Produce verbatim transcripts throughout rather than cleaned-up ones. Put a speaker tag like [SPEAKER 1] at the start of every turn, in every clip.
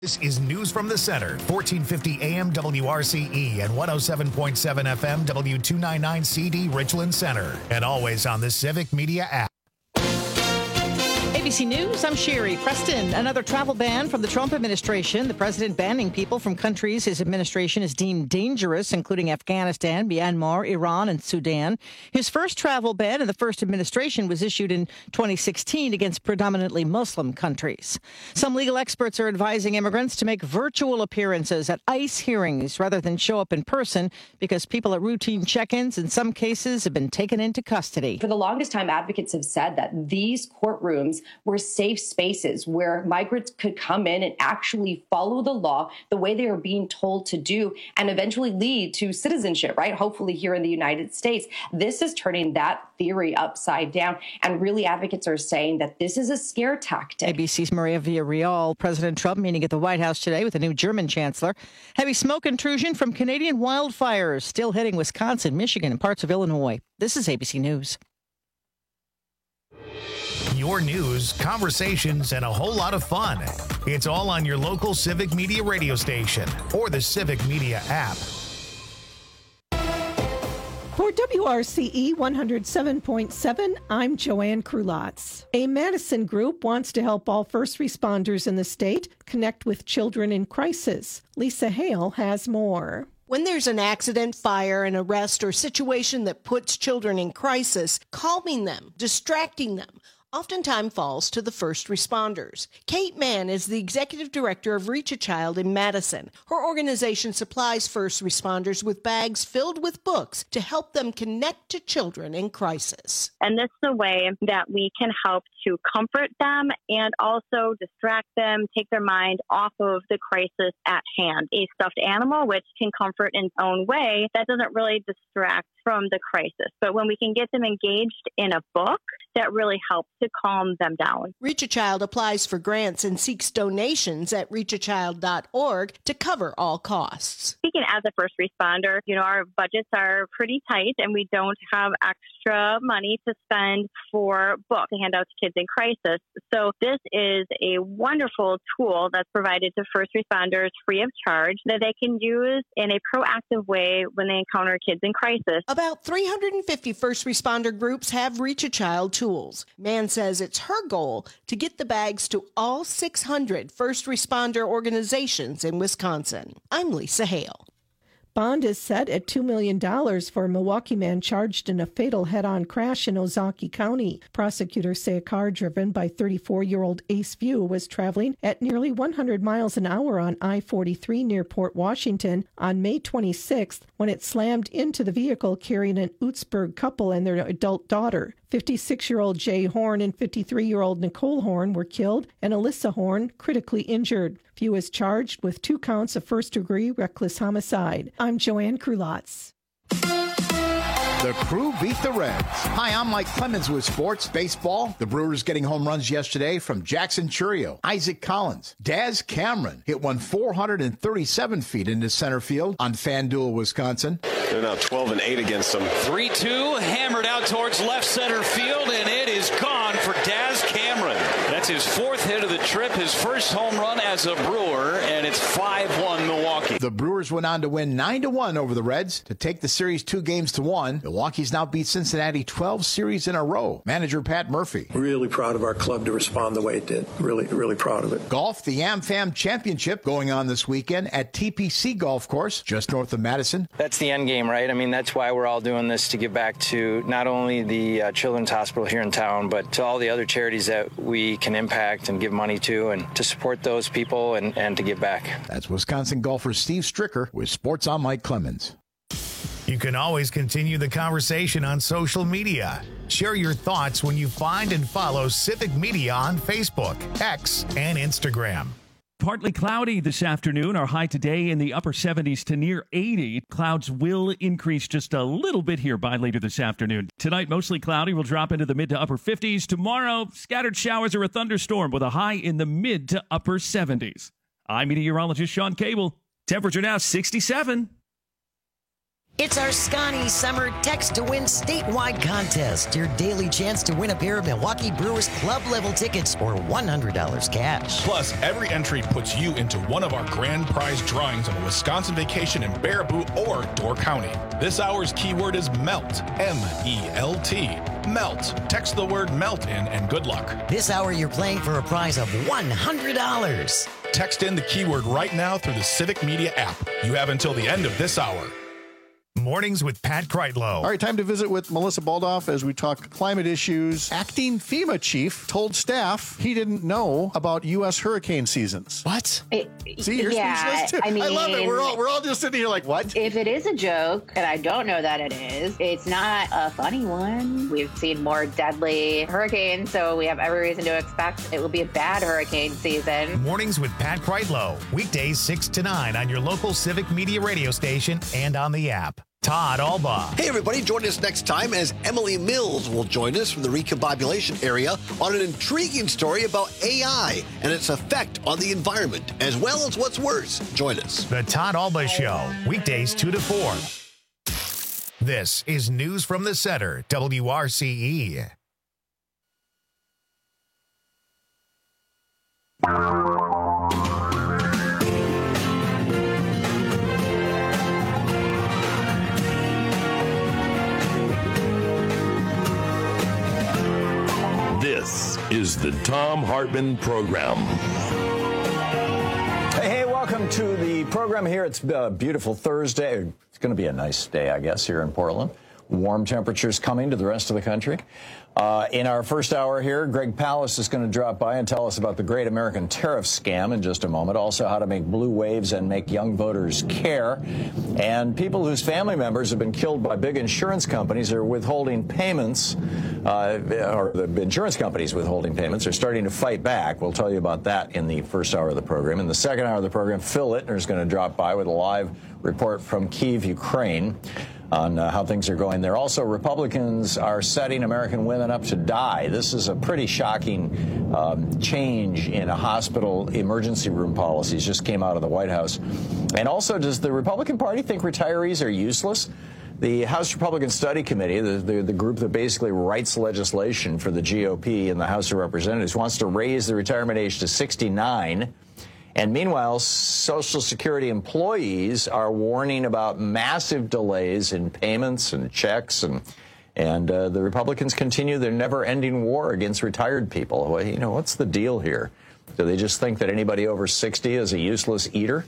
[SPEAKER 1] This is News from the Center, fourteen fifty A M W R C E and one oh seven point seven F M W two ninety-nine C D Richland Center. And always on the Civic Media app.
[SPEAKER 2] A B C News, I'm Sherry Preston. Another travel ban from the Trump administration. The president banning people from countries his administration has deemed dangerous, including Afghanistan, Myanmar, Iran, and Sudan. His first travel ban in the first administration was issued in twenty sixteen against predominantly Muslim countries. Some legal experts are advising immigrants to make virtual appearances at ICE hearings rather than show up in person because people at routine check-ins in some cases have been taken into custody.
[SPEAKER 3] For the longest time, advocates have said that these courtrooms were safe spaces where migrants could come in and actually follow the law the way they are being told to do and eventually lead to citizenship, right? Hopefully here in the United States. This is turning that theory upside down. And really advocates are saying that this is a scare tactic.
[SPEAKER 2] A B C's Maria Villarreal. President Trump meeting at the White House today with the new German chancellor. Heavy smoke intrusion from Canadian wildfires still hitting Wisconsin, Michigan, and parts of Illinois. This is A B C News.
[SPEAKER 1] Your news, conversations, and a whole lot of fun. It's all on your local Civic Media radio station or the Civic Media app.
[SPEAKER 4] For W R C E one oh seven point seven, I'm Joanne Krulotz. A Madison group wants to help all first responders in the state connect with children in crisis. Lisa Hale has more.
[SPEAKER 5] When there's an accident, fire, an arrest, or situation that puts children in crisis, calming them, distracting them, oftentimes falls to the first responders. Kate Mann is the executive director of Reach a Child in Madison. Her organization supplies first responders with bags filled with books to help them connect to children in crisis.
[SPEAKER 6] And this is a way that we can help to comfort them and also distract them, take their mind off of the crisis at hand. A stuffed animal, which can comfort in its own way, that doesn't really distract from the crisis. But when we can get them engaged in a book, that really helps to calm them down.
[SPEAKER 5] Reach a Child applies for grants and seeks donations at reach a child dot org to cover all costs.
[SPEAKER 6] Speaking as a first responder, you know, our budgets are pretty tight and we don't have extra money to spend for books to hand out to kids in crisis. So this is a wonderful tool that's provided to first responders free of charge that they can use in a proactive way when they encounter kids in crisis.
[SPEAKER 5] About three hundred fifty first responder groups have Reach a Child tools. Mann says it's her goal to get the bags to all six hundred first responder organizations in Wisconsin. I'm Lisa Hale.
[SPEAKER 4] Bond is set at two million dollars for a Milwaukee man charged in a fatal head-on crash in Ozaukee County. Prosecutors say a car driven by thirty-four-year-old Ace View was traveling at nearly one hundred miles an hour on I forty-three near Port Washington on May twenty-sixth when it slammed into the vehicle carrying an Utzberg couple and their adult daughter. fifty-six-year-old Jay Horn and fifty-three-year-old Nicole Horn were killed and Alyssa Horn critically injured. View is charged with two counts of first-degree reckless homicide. I'm Joanne Krulotz.
[SPEAKER 7] The Crew beat the Reds. Hi, I'm Mike Clemens with sports baseball. The Brewers getting home runs yesterday from Jackson Churio, Isaac Collins, Daz Cameron hit one four hundred thirty-seven feet into center field on FanDuel, Wisconsin.
[SPEAKER 8] They're now twelve and eight against them.
[SPEAKER 9] three two, hammered out towards left center field, and it is gone for Daz Cameron. That's his fourth hit of the trip, his first home run as a Brewer, and it's five one Milwaukee.
[SPEAKER 7] The Brewers went on to win nine to one over the Reds to take the series two games to one. Milwaukee's now beat Cincinnati twelve series in a row. Manager Pat Murphy.
[SPEAKER 10] Really proud of our club to respond the way it did. Really, really proud of it.
[SPEAKER 7] Golf, the AmFam Championship going on this weekend at T P C Golf Course, just north of Madison.
[SPEAKER 11] That's the end game, right? I mean, that's why we're all doing this, to give back to not only the uh, Children's Hospital here in town, but to all the other charities that we can impact and give money to, and to support those people and, and to give back.
[SPEAKER 7] That's Wisconsin golfer Steve Stricker with Sports on Mike Clemens.
[SPEAKER 1] You can always continue the conversation on social media. Share your thoughts when you find and follow Civic Media on Facebook, X, and Instagram.
[SPEAKER 12] Partly cloudy this afternoon. Our high today in the upper seventies to near eighty. Clouds will increase just a little bit here by later this afternoon. Tonight, mostly cloudy. We'll drop into the mid to upper fifties. Tomorrow, scattered showers or a thunderstorm with a high in the mid to upper seventies. I'm meteorologist Sean Cable. Temperature now sixty-seven.
[SPEAKER 13] It's our Scotty Summer Text to Win statewide contest. Your daily chance to win a pair of Milwaukee Brewers club level tickets or one hundred dollars cash.
[SPEAKER 14] Plus, every entry puts you into one of our grand prize drawings of a Wisconsin vacation in Baraboo or Door County. This hour's keyword is MELT, M E L T. MELT. Text the word MELT in and good luck.
[SPEAKER 13] This hour you're playing for a prize of one hundred dollars.
[SPEAKER 14] Text in the keyword right now through the Civic Media app. You have until the end of this hour.
[SPEAKER 1] Mornings with Pat Kreitlow.
[SPEAKER 15] All right, time to visit with Melissa Baldoff as we talk climate issues. Acting FEMA chief told staff he didn't know about U S hurricane seasons.
[SPEAKER 16] What?
[SPEAKER 15] It, See, you're
[SPEAKER 17] yeah,
[SPEAKER 15] speechless too.
[SPEAKER 17] I mean,
[SPEAKER 15] I love it. We're all we're all just sitting here like, what?
[SPEAKER 17] If it is a joke, and I don't know that it is, it's not a funny one. We've seen more deadly hurricanes, so we have every reason to expect it will be a bad hurricane season.
[SPEAKER 1] Mornings with Pat Kreitlow. Weekdays six to nine on your local Civic Media radio station and on the app. Todd Albaugh.
[SPEAKER 18] Hey, everybody. Join us next time as Emily Mills will join us from the recombobulation area on an intriguing story about A I and its effect on the environment, as well as what's worse. Join us.
[SPEAKER 1] The Todd Albaugh Show. Weekdays two to four. This is News from the Center, W R C E.
[SPEAKER 19] This is the Thom Hartmann Program.
[SPEAKER 20] Hey, hey, welcome to the program here. It's a beautiful Thursday. It's going to be a nice day, I guess, here in Portland. Warm temperatures coming to the rest of the country. Uh, in our first hour here, Greg Palast is going to drop by and tell us about the Great American Tariff Scam in just a moment. Also, how to make blue waves and make young voters care. And people whose family members have been killed by big insurance companies are withholding payments, uh, or the insurance companies withholding payments are starting to fight back. We'll tell you about that in the first hour of the program. In the second hour of the program, Phil Ittner is going to drop by with a live report from Kyiv, Ukraine, on uh, how things are going there. Also, Republicans are setting American women up to die. This is a pretty shocking um, change in a hospital emergency room policies. Just came out of the White House. And also, does the Republican Party think retirees are useless? The House Republican Study Committee, the, the, the group that basically writes legislation for the G O P in the House of Representatives, wants to raise the retirement age to sixty-nine. And meanwhile, Social Security employees are warning about massive delays in payments and checks, and and uh, the Republicans continue their never-ending war against retired people. Well, you know, what's the deal here? Do they just think that anybody over sixty is a useless eater?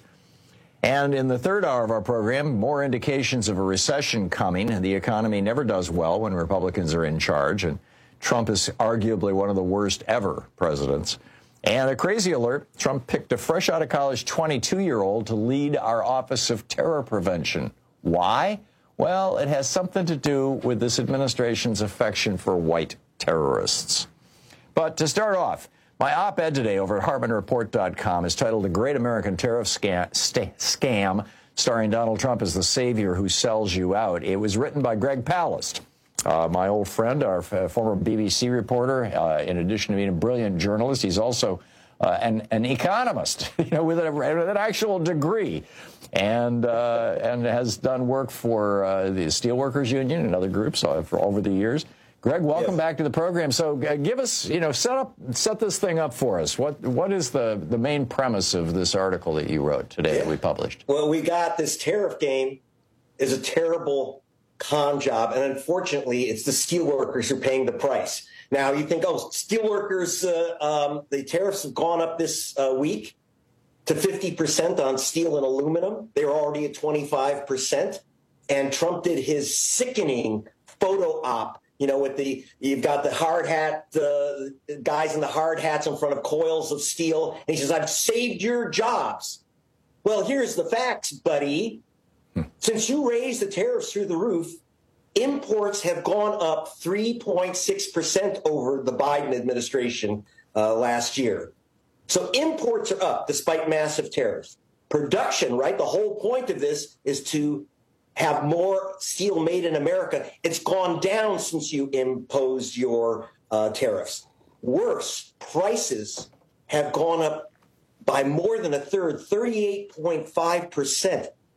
[SPEAKER 20] And in the third hour of our program, more indications of a recession coming. The economy never does well when Republicans are in charge, and Trump is arguably one of the worst ever presidents. And a crazy alert, Trump picked a fresh-out-of-college twenty-two-year-old to lead our Office of Terror Prevention. Why? Well, it has something to do with this administration's affection for white terrorists. But to start off, my op-ed today over at Hartmann Report dot com is titled The Great American Tariff Scam, Scam, starring Donald Trump as the savior who sells you out. It was written by Greg Palast. Uh, my old friend, our uh, former B B C reporter, uh, in addition to being a brilliant journalist, he's also uh, an, an economist, you know, with, a, with an actual degree, and uh, and has done work for uh, the Steelworkers Union and other groups uh, for over the years. Greg, welcome yes. back to the program. So, uh, give us, you know, set up, set this thing up for us. What what is the the main premise of this article that you wrote today yeah. that we published?
[SPEAKER 21] Well, we got this tariff game is a terrible con job, and unfortunately, it's the steelworkers who are paying the price. Now, you think, oh, steelworkers, uh, um, the tariffs have gone up this uh, week to fifty percent on steel and aluminum. They were already at twenty-five percent, and Trump did his sickening photo op. You know, with the you've got the hard hat, the uh, guys in the hard hats in front of coils of steel, and he says, "I've saved your jobs." Well, here's the facts, buddy. Since you raised the tariffs through the roof, imports have gone up three point six percent over the Biden administration uh, last year. So imports are up despite massive tariffs. Production, right? The whole point of this is to have more steel made in America. It's gone down since you imposed your uh, tariffs. Worse, prices have gone up by more than a third, thirty-eight point five percent.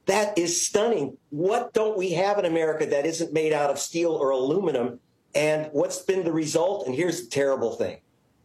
[SPEAKER 21] That is stunning. What don't we have in America that isn't made out of steel or aluminum? And what's been the result? And here's the terrible thing.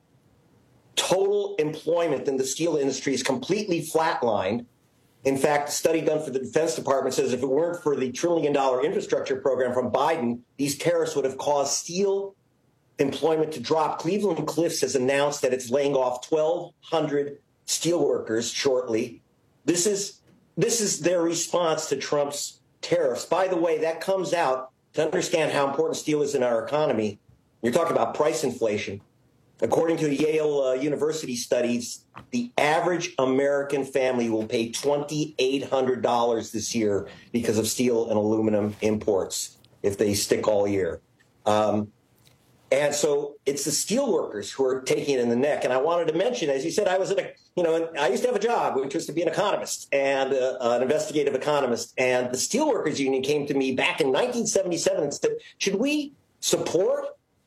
[SPEAKER 21] Total employment in the steel industry is completely flatlined. In fact, a study done for the Defense Department says if it weren't for the trillion dollar infrastructure program from Biden, these tariffs would have caused steel employment to drop. Cleveland Cliffs has announced that it's laying off twelve hundred steel workers shortly. This is this is their response to Trump's tariffs. By the way, that comes out to understand how important steel is in our economy. You're talking about price inflation. According to Yale uh, University studies, the average American family will pay two thousand eight hundred dollars this year because of steel and aluminum imports if they stick all year. Um, and so it's the steel workers who are taking it in the neck. And I wanted to mention, as you said, I was at a, you know, I used to have a job, which was to be an economist and uh, an investigative economist. And the Steelworkers Union came to me back in nineteen seventy-seven and said, should we support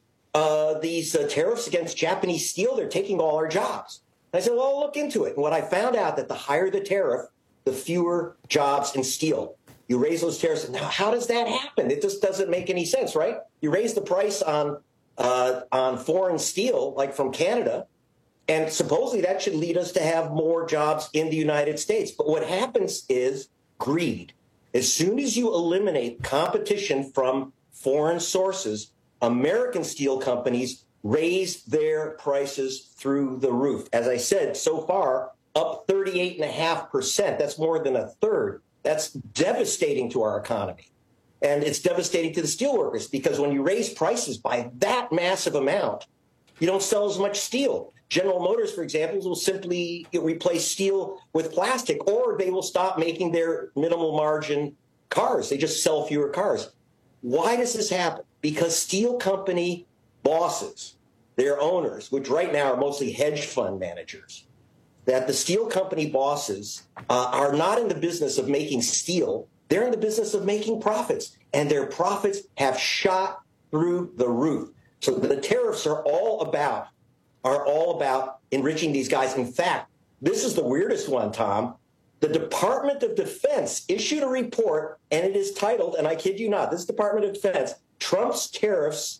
[SPEAKER 21] Uh, these uh, tariffs against Japanese steel? They're taking all our jobs. And I said, well, I'll look into it. And what I found out that the higher the tariff, the fewer jobs in steel. You raise those tariffs. Now, how does that happen? It just doesn't make any sense, right? You raise the price on uh, on foreign steel, like from Canada, and supposedly that should lead us to have more jobs in the United States. But what happens is greed. As soon as you eliminate competition from foreign sources, American steel companies raise their prices through the roof. As I said, so far, up thirty-eight point five percent. That's more than a third. That's devastating to our economy. And it's devastating to the steelworkers because when you raise prices by that massive amount, you don't sell as much steel. General Motors, for example, will simply replace steel with plastic, or they will stop making their minimal margin cars. They just sell fewer cars. Why does this happen? Because steel company bosses, their owners, which right now are mostly hedge fund managers, that the steel company bosses uh, are not in the business of making steel. They're in the business of making profits, and their profits have shot through the roof. So the tariffs are all about are all about enriching these guys. In fact, this is the weirdest one, Tom. The Department of Defense issued a report, and it is titled, and I kid you not, this Department of Defense, Trump's tariffs,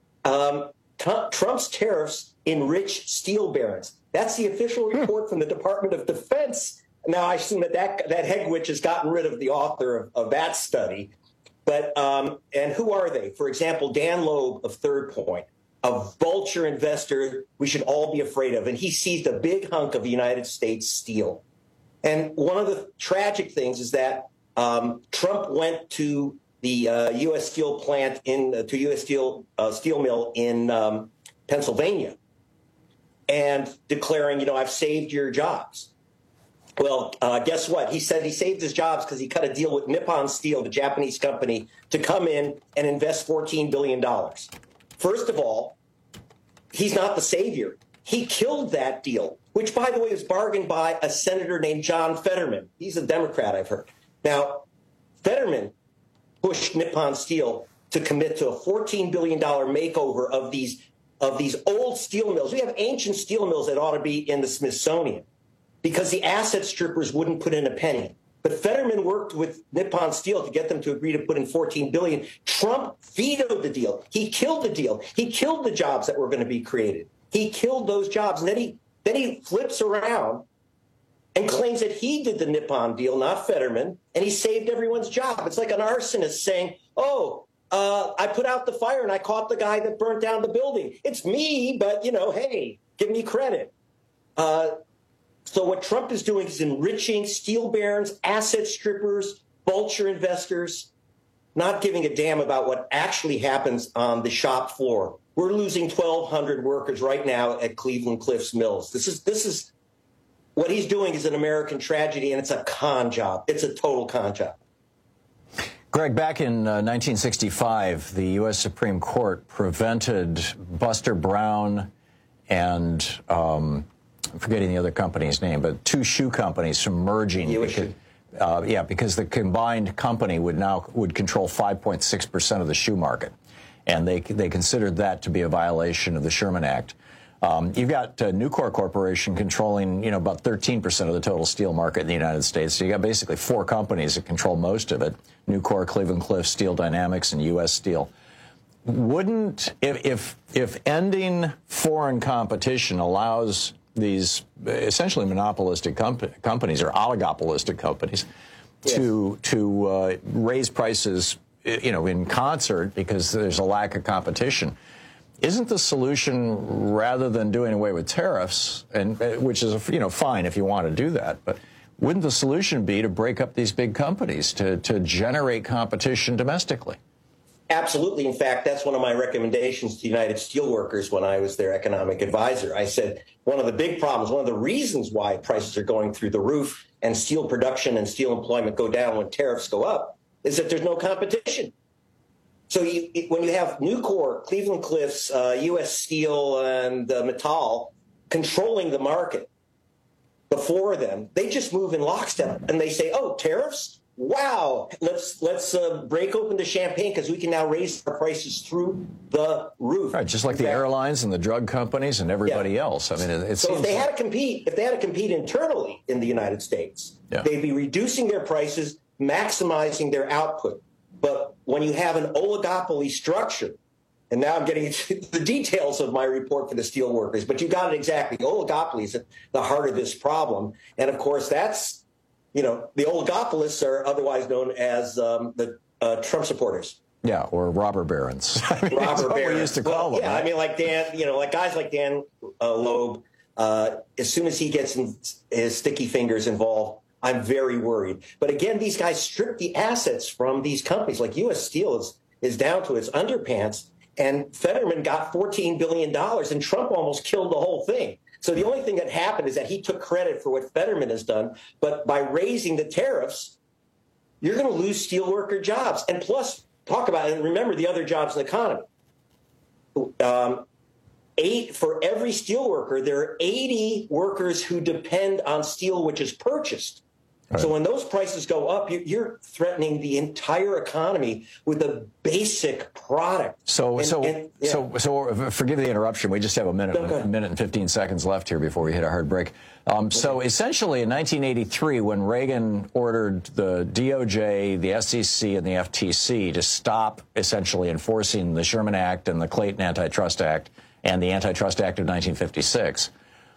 [SPEAKER 21] um, t- Trump's tariffs enrich steel barons. That's the official report from the Department of Defense. Now, I assume that that, that Hegwich has gotten rid of the author of, of that study. But, um, and who are they? For example, Dan Loeb of Third Point, a vulture investor we should all be afraid of. And he seized a big hunk of United States steel. And one of the tragic things is that um, Trump went to the uh, U S Steel plant in uh, to U S Steel uh, steel mill in um, Pennsylvania, and declaring, you know, I've saved your jobs. Well, uh, guess what? He said he saved his jobs because he cut a deal with Nippon Steel, the Japanese company, to come in and invest fourteen billion dollars. First of all, he's not the savior. He killed that deal, which, by the way, was bargained by a senator named John Fetterman. He's a Democrat, I've heard. Now, Fetterman pushed Nippon Steel to commit to a fourteen billion dollars makeover of these of these old steel mills. We have ancient steel mills that ought to be in the Smithsonian because the asset strippers wouldn't put in a penny. But Fetterman worked with Nippon Steel to get them to agree to put in fourteen billion dollars. Trump vetoed the deal. He killed the deal. He killed the jobs that were going to be created. He killed those jobs. And then he then he flips around and claims that he did the Nippon deal, not Fetterman, and he saved everyone's job. It's like an arsonist saying, oh, uh, I put out the fire and I caught the guy that burnt down the building. It's me, but, you know, hey, give me credit. Uh, so what Trump is doing is enriching steel barons, asset strippers, vulture investors, not giving a damn about what actually happens on the shop floor. We're losing twelve hundred workers right now at Cleveland Cliffs Mills. This is this is what he's doing is an American tragedy, and it's a con job. It's a total con job.
[SPEAKER 20] Greg, back in uh, nineteen sixty-five, the U S Supreme Court prevented Buster Brown and um, I'm forgetting the other company's name, but two shoe companies from merging. Because, uh, yeah, because the combined company would now would control five point six percent of the shoe market. And they they considered that to be a violation of the Sherman Act. Um, you've got uh, Nucor Corporation controlling, you know, about thirteen percent of the total steel market in the United States. So you got basically four companies that control most of it: Nucor, Cleveland-Cliffs, Steel Dynamics, and U S Steel. Wouldn't, if, if, if ending foreign competition allows these essentially monopolistic comp- companies or oligopolistic companies yes. to, to uh, raise prices, you know, in concert because there's a lack of competition, isn't the solution, rather than doing away with tariffs, and which is, you know, fine if you want to do that, but wouldn't the solution be to break up these big companies to, to generate competition domestically?
[SPEAKER 21] Absolutely. In fact, that's one of my recommendations to United Steelworkers when I was their economic advisor. I said one of the big problems, one of the reasons why prices are going through the roof and steel production and steel employment go down when tariffs go up is that there's no competition. So you, when you have Nucor, Cleveland-Cliffs, uh, U S Steel, and uh, Mittal controlling the market, the four of them, they just move in lockstep and they say, "Oh, tariffs? Wow! Let's let's uh, break open the champagne because we can now raise our prices through the roof."
[SPEAKER 20] Right, just like the airlines and the drug companies and everybody yeah. else. I mean, it, it
[SPEAKER 21] so
[SPEAKER 20] seems
[SPEAKER 21] if they
[SPEAKER 20] like...
[SPEAKER 21] had to compete, if they had to compete internally in the United States, yeah. they'd be reducing their prices, maximizing their output. But when you have an oligopoly structure, and now I'm getting into the details of my report for the steel workers, but you got it exactly. Oligopoly is at the heart of this problem. And of course, that's, you know, the oligopolists are otherwise known as um, the uh, Trump supporters.
[SPEAKER 20] Yeah, or robber barons. I mean,
[SPEAKER 21] robber barons.
[SPEAKER 20] We used to call
[SPEAKER 21] well,
[SPEAKER 20] them.
[SPEAKER 21] Yeah,
[SPEAKER 20] right?
[SPEAKER 21] I mean, like Dan, you know, like guys like Dan uh, Loeb, uh, as soon as he gets in, his sticky fingers involved, I'm very worried. But again, these guys strip the assets from these companies. Like U S Steel is, is down to its underpants, and Fetterman got fourteen billion dollars, and Trump almost killed the whole thing. So the only thing that happened is that he took credit for what Fetterman has done. But by raising the tariffs, you're going to lose steelworker jobs. And plus, talk about it, and remember the other jobs in the economy. Um, eight for every steelworker, there are eighty workers who depend on steel which is purchased. Right. So when those prices go up, you're threatening the entire economy with a basic product.
[SPEAKER 20] So, and, so, and, yeah. so, so, forgive the interruption. We just have a minute,
[SPEAKER 21] okay.
[SPEAKER 20] a minute and fifteen seconds left here before we hit a hard break. Um, okay. So, essentially, in nineteen eighty-three, when Reagan ordered the D O J, the S E C, and the F T C to stop essentially enforcing the Sherman Act and the Clayton Antitrust Act and the Antitrust Act of nineteen fifty-six.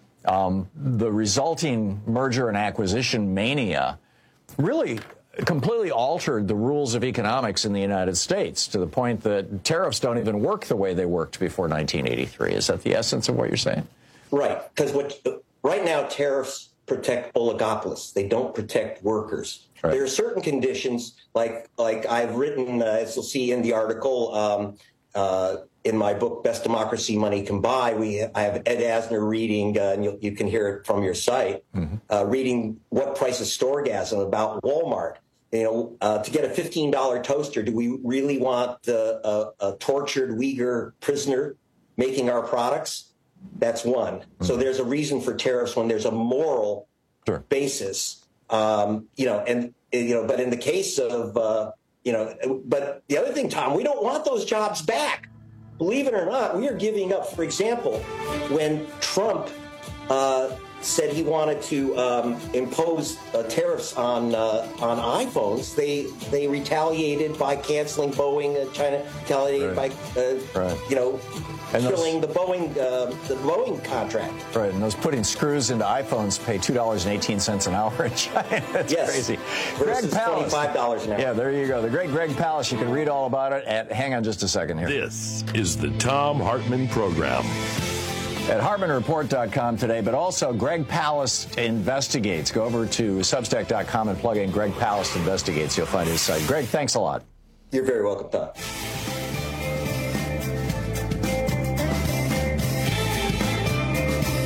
[SPEAKER 20] Um, the resulting merger and acquisition mania really completely altered the rules of economics in the United States to the point that tariffs don't even work the way they worked before nineteen eighty-three. Is that the essence of what you're saying?
[SPEAKER 21] Right, because what right now tariffs protect oligopolists. They don't protect workers. Right. There are certain conditions, like like I've written, uh, as you'll see in the article, um, uh, in my book, Best Democracy Money Can Buy, we I have Ed Asner reading, uh, and you, you can hear it from your site, mm-hmm. uh, reading What Price is Storegasm about Walmart. You know, uh, to get a fifteen dollar toaster, do we really want uh, a, a tortured Uyghur prisoner making our products? That's one. Mm-hmm. So there's a reason for tariffs when there's a moral sure. basis. Um, you know, and you know, but in the case of uh, you know, but the other thing, Tom, we don't want those jobs back. Believe it or not, we are giving up. For example, when Trump uh, said he wanted to um, impose uh, tariffs on uh, on iPhones, they they retaliated by canceling Boeing. Uh, China retaliated
[SPEAKER 20] right.
[SPEAKER 21] by uh,
[SPEAKER 20] right.
[SPEAKER 21] you know
[SPEAKER 20] and
[SPEAKER 21] killing
[SPEAKER 20] those,
[SPEAKER 21] the Boeing uh, the Boeing contract.
[SPEAKER 20] Right, and those putting screws into iPhones pay two dollars and eighteen cents an hour in China. That's
[SPEAKER 21] yes.
[SPEAKER 20] crazy.
[SPEAKER 21] Versus
[SPEAKER 20] Greg Palast.
[SPEAKER 21] twenty-five dollars an hour.
[SPEAKER 20] Yeah, there you go. The great Greg Palast. You can read all about it at. Hang on just a second here.
[SPEAKER 19] This is the Thom Hartmann Program.
[SPEAKER 20] At Hartmann Report dot com today, but also Greg Palast Investigates. Go over to Substack dot com and plug in Greg Palast Investigates. You'll find his site. Greg, thanks a lot.
[SPEAKER 21] You're very welcome, Tom.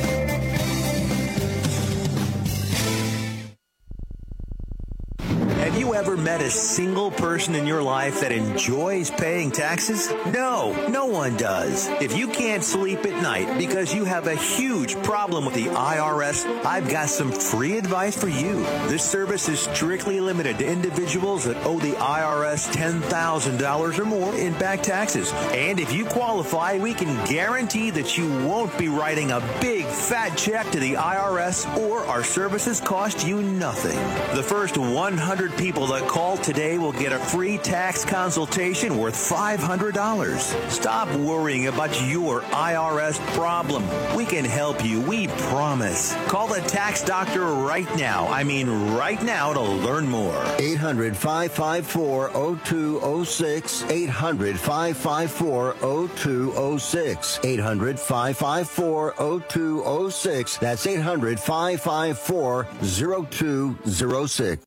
[SPEAKER 1] And
[SPEAKER 16] Have you ever met a single person in your life that enjoys paying taxes? No, no one does. If you can't sleep at night because you have a huge problem with the I R S, I've got some free advice for you. This service is strictly limited to individuals that owe the I R S ten thousand dollars or more in back taxes. And if you qualify, we can guarantee that you won't be writing a big fat check to the I R S, or our services cost you nothing. The first one hundred people that call today will get a free tax consultation worth five hundred dollars. Stop worrying about your I R S problem. We can help you, we promise. Call the tax doctor right now. I mean right now to learn more.
[SPEAKER 22] eight hundred, five five four, oh two oh six. eight hundred, five five four, oh two oh six. eight hundred, five five four, oh two oh six. That's eight hundred, five five four, oh two oh six.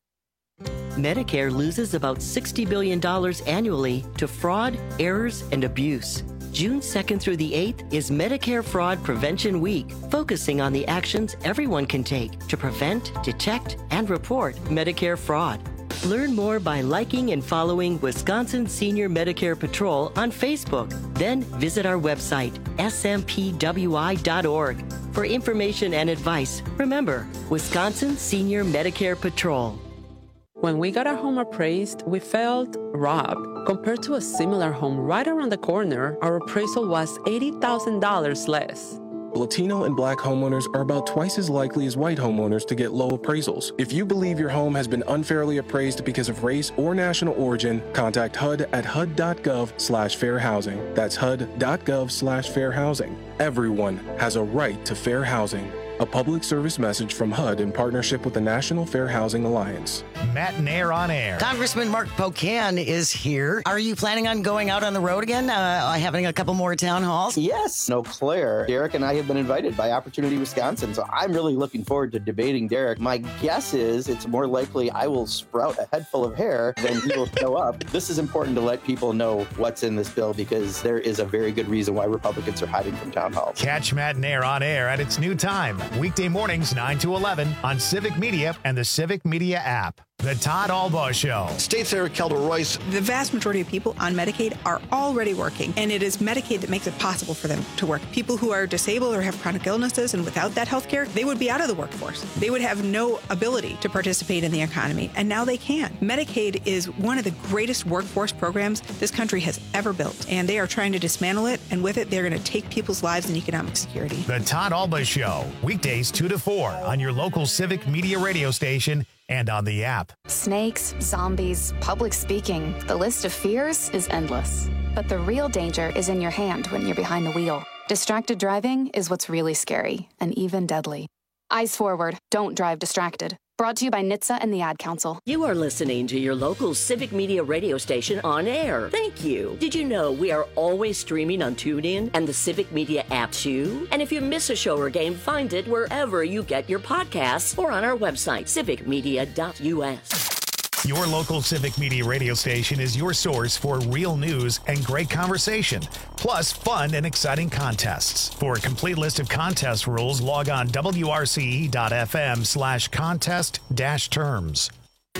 [SPEAKER 23] Medicare loses about sixty billion dollars annually to fraud, errors, and abuse. June second through the eighth is Medicare Fraud Prevention Week, focusing on the actions everyone can take to prevent, detect, and report Medicare fraud. Learn more by liking and following Wisconsin Senior Medicare Patrol on Facebook. Then visit our website, S M P W I dot org. For information and advice, remember, Wisconsin Senior Medicare Patrol.
[SPEAKER 24] When we got our home appraised, we felt robbed. Compared to a similar home right around the corner, our appraisal was eighty thousand dollars less.
[SPEAKER 25] Latino and Black homeowners are about twice as likely as white homeowners to get low appraisals. If you believe your home has been unfairly appraised because of race or national origin, contact H U D at H U D dot gov slash fair housing. That's H U D dot gov slash fair housing. Everyone has a right to fair housing. A public service message from H U D in partnership with the National Fair Housing Alliance.
[SPEAKER 1] Matt and Air on Air.
[SPEAKER 13] Congressman Mark Pocan is here. Are you planning on going out on the road again, uh, having a couple more town halls?
[SPEAKER 26] Yes. Eau Claire. Derek and I have been invited by Opportunity Wisconsin, so I'm really looking forward to debating Derek. My guess is it's more likely I will sprout a head full of hair than he will show up. This is important to let people know what's in this bill, because there is a very good reason why Republicans are hiding from town halls.
[SPEAKER 1] Catch Matt and Air on Air at its new time. Weekday mornings, nine to eleven on Civic Media and the Civic Media app. The Todd Albaugh Show.
[SPEAKER 18] State Senator Kelda Royce.
[SPEAKER 27] The vast majority of people on Medicaid are already working, and it is Medicaid that makes it possible for them to work. People who are disabled or have chronic illnesses, and without that health care, they would be out of the workforce. They would have no ability to participate in the economy, and now they can. Medicaid is one of the greatest workforce programs this country has ever built, and they are trying to dismantle it, and with it, they're going to take people's lives and economic security.
[SPEAKER 1] The Todd Albaugh Show, weekdays two to four on your local Civic Media radio station and on the app.
[SPEAKER 28] Snakes, zombies, public speaking. The list of fears is endless. But the real danger is in your hand when you're behind the wheel. Distracted driving is what's really scary and even deadly. Eyes forward. Don't drive distracted. Brought to you by N H T S A and the Ad Council.
[SPEAKER 29] You are listening to your local Civic Media radio station on air. Thank you. Did you know we are always streaming on TuneIn and the Civic Media app too? And if you miss a show or game, find it wherever you get your podcasts or on our website, civic media dot U S.
[SPEAKER 1] Your local Civic Media radio station is your source for real news and great conversation, plus fun and exciting contests. For a complete list of contest rules, log on W R C E dot F M slash contest dash terms.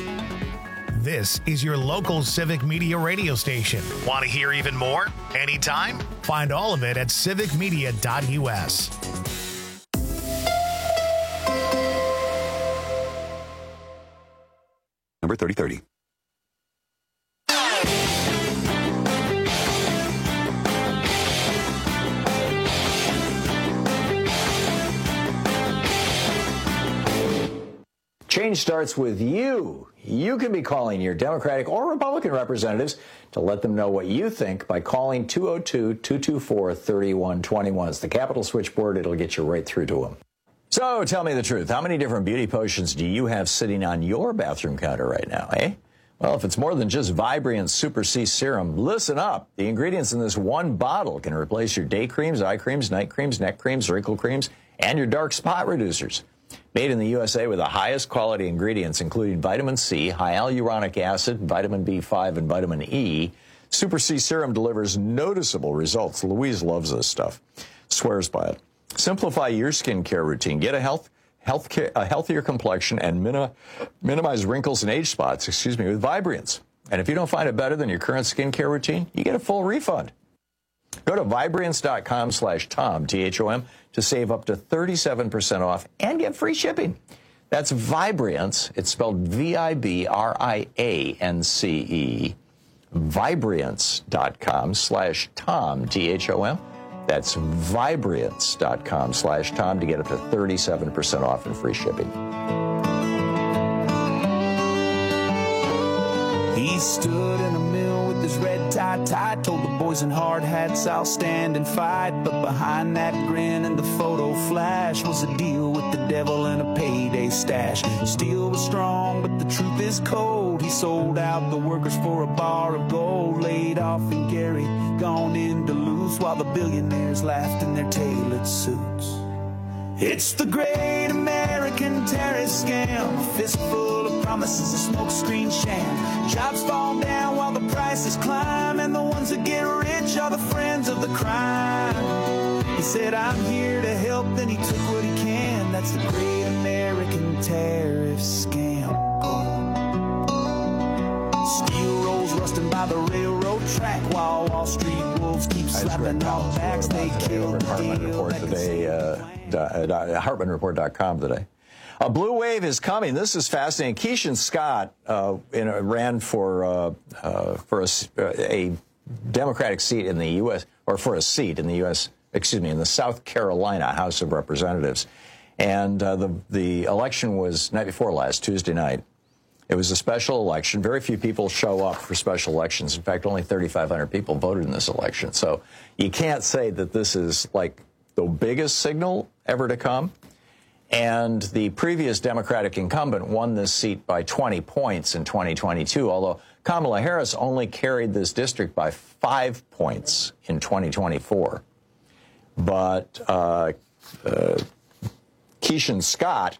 [SPEAKER 1] This is your local Civic Media radio station. Want to hear even more? Anytime? Find all of it at civic media dot U S.
[SPEAKER 30] Number thirty thirty.
[SPEAKER 20] Change starts with you. You can be calling your Democratic or Republican representatives to let them know what you think by calling two oh two, two two four, three one two one. It's the Capital Switchboard. It'll get you right through to them. So tell me the truth. How many different beauty potions do you have sitting on your bathroom counter right now, eh? Well, if it's more than just Vibrant Super C Serum, listen up. The ingredients in this one bottle can replace your day creams, eye creams, night creams, neck creams, wrinkle creams, and your dark spot reducers. Made in the U S A with the highest quality ingredients, including vitamin C, hyaluronic acid, vitamin B five, and vitamin E, Super C Serum delivers noticeable results. Louise loves this stuff. Swears by it. Simplify your skincare routine. Get a health health care, a healthier complexion and minim- minimize wrinkles and age spots, excuse me, with Vibriance. And if you don't find it better than your current skincare routine, you get a full refund. Go to Vibriance.com slash Tom, T H O M, to save up to thirty-seven percent off and get free shipping. That's Vibriance. It's spelled V I B R I A N C E. Vibriance.com slash Tom, T H O M. That's Vibriance.com slash Tom to get up to thirty-seven percent off and free shipping.
[SPEAKER 2] He stood in a mill with his red tie tied, told the boys in hard hats, I'll stand and fight. But behind that grin and the photo flash was a deal with the devil and a payday stash. Steel was strong, but the truth is cold. He sold out the workers for a bar of gold. Laid off in Gary, gone in Duluth, while the billionaires laughed in their tailored suits. It's the great American terrorist scam, a fistful of promises, a smokescreen sham. Jobs fall down while the prices climb, and the ones that get rich are the friends of the crime. He said, I'm here to help, then he took what he can. That's the great American tariff scam. Steel rolls rusting by the railroad track, while Wall Street wolves keep slapping on backs. They killed the
[SPEAKER 20] Hartman Report today, uh, uh, Hartman Report dot com today. A blue wave is coming. This is fascinating. Keishan Scott uh, in a, ran for uh, uh, for a, a Democratic seat in the U S or for a seat in the U S Excuse me, in the South Carolina House of Representatives, and uh, the the election was night before last, Tuesday night. It was a special election. Very few people show up for special elections. In fact, only thirty-five hundred people voted in this election. So you can't say that this is like the biggest signal ever to come. And the previous Democratic incumbent won this seat by twenty points in twenty twenty-two, although Kamala Harris only carried this district by five points in twenty twenty-four. But uh, uh, Keishan Scott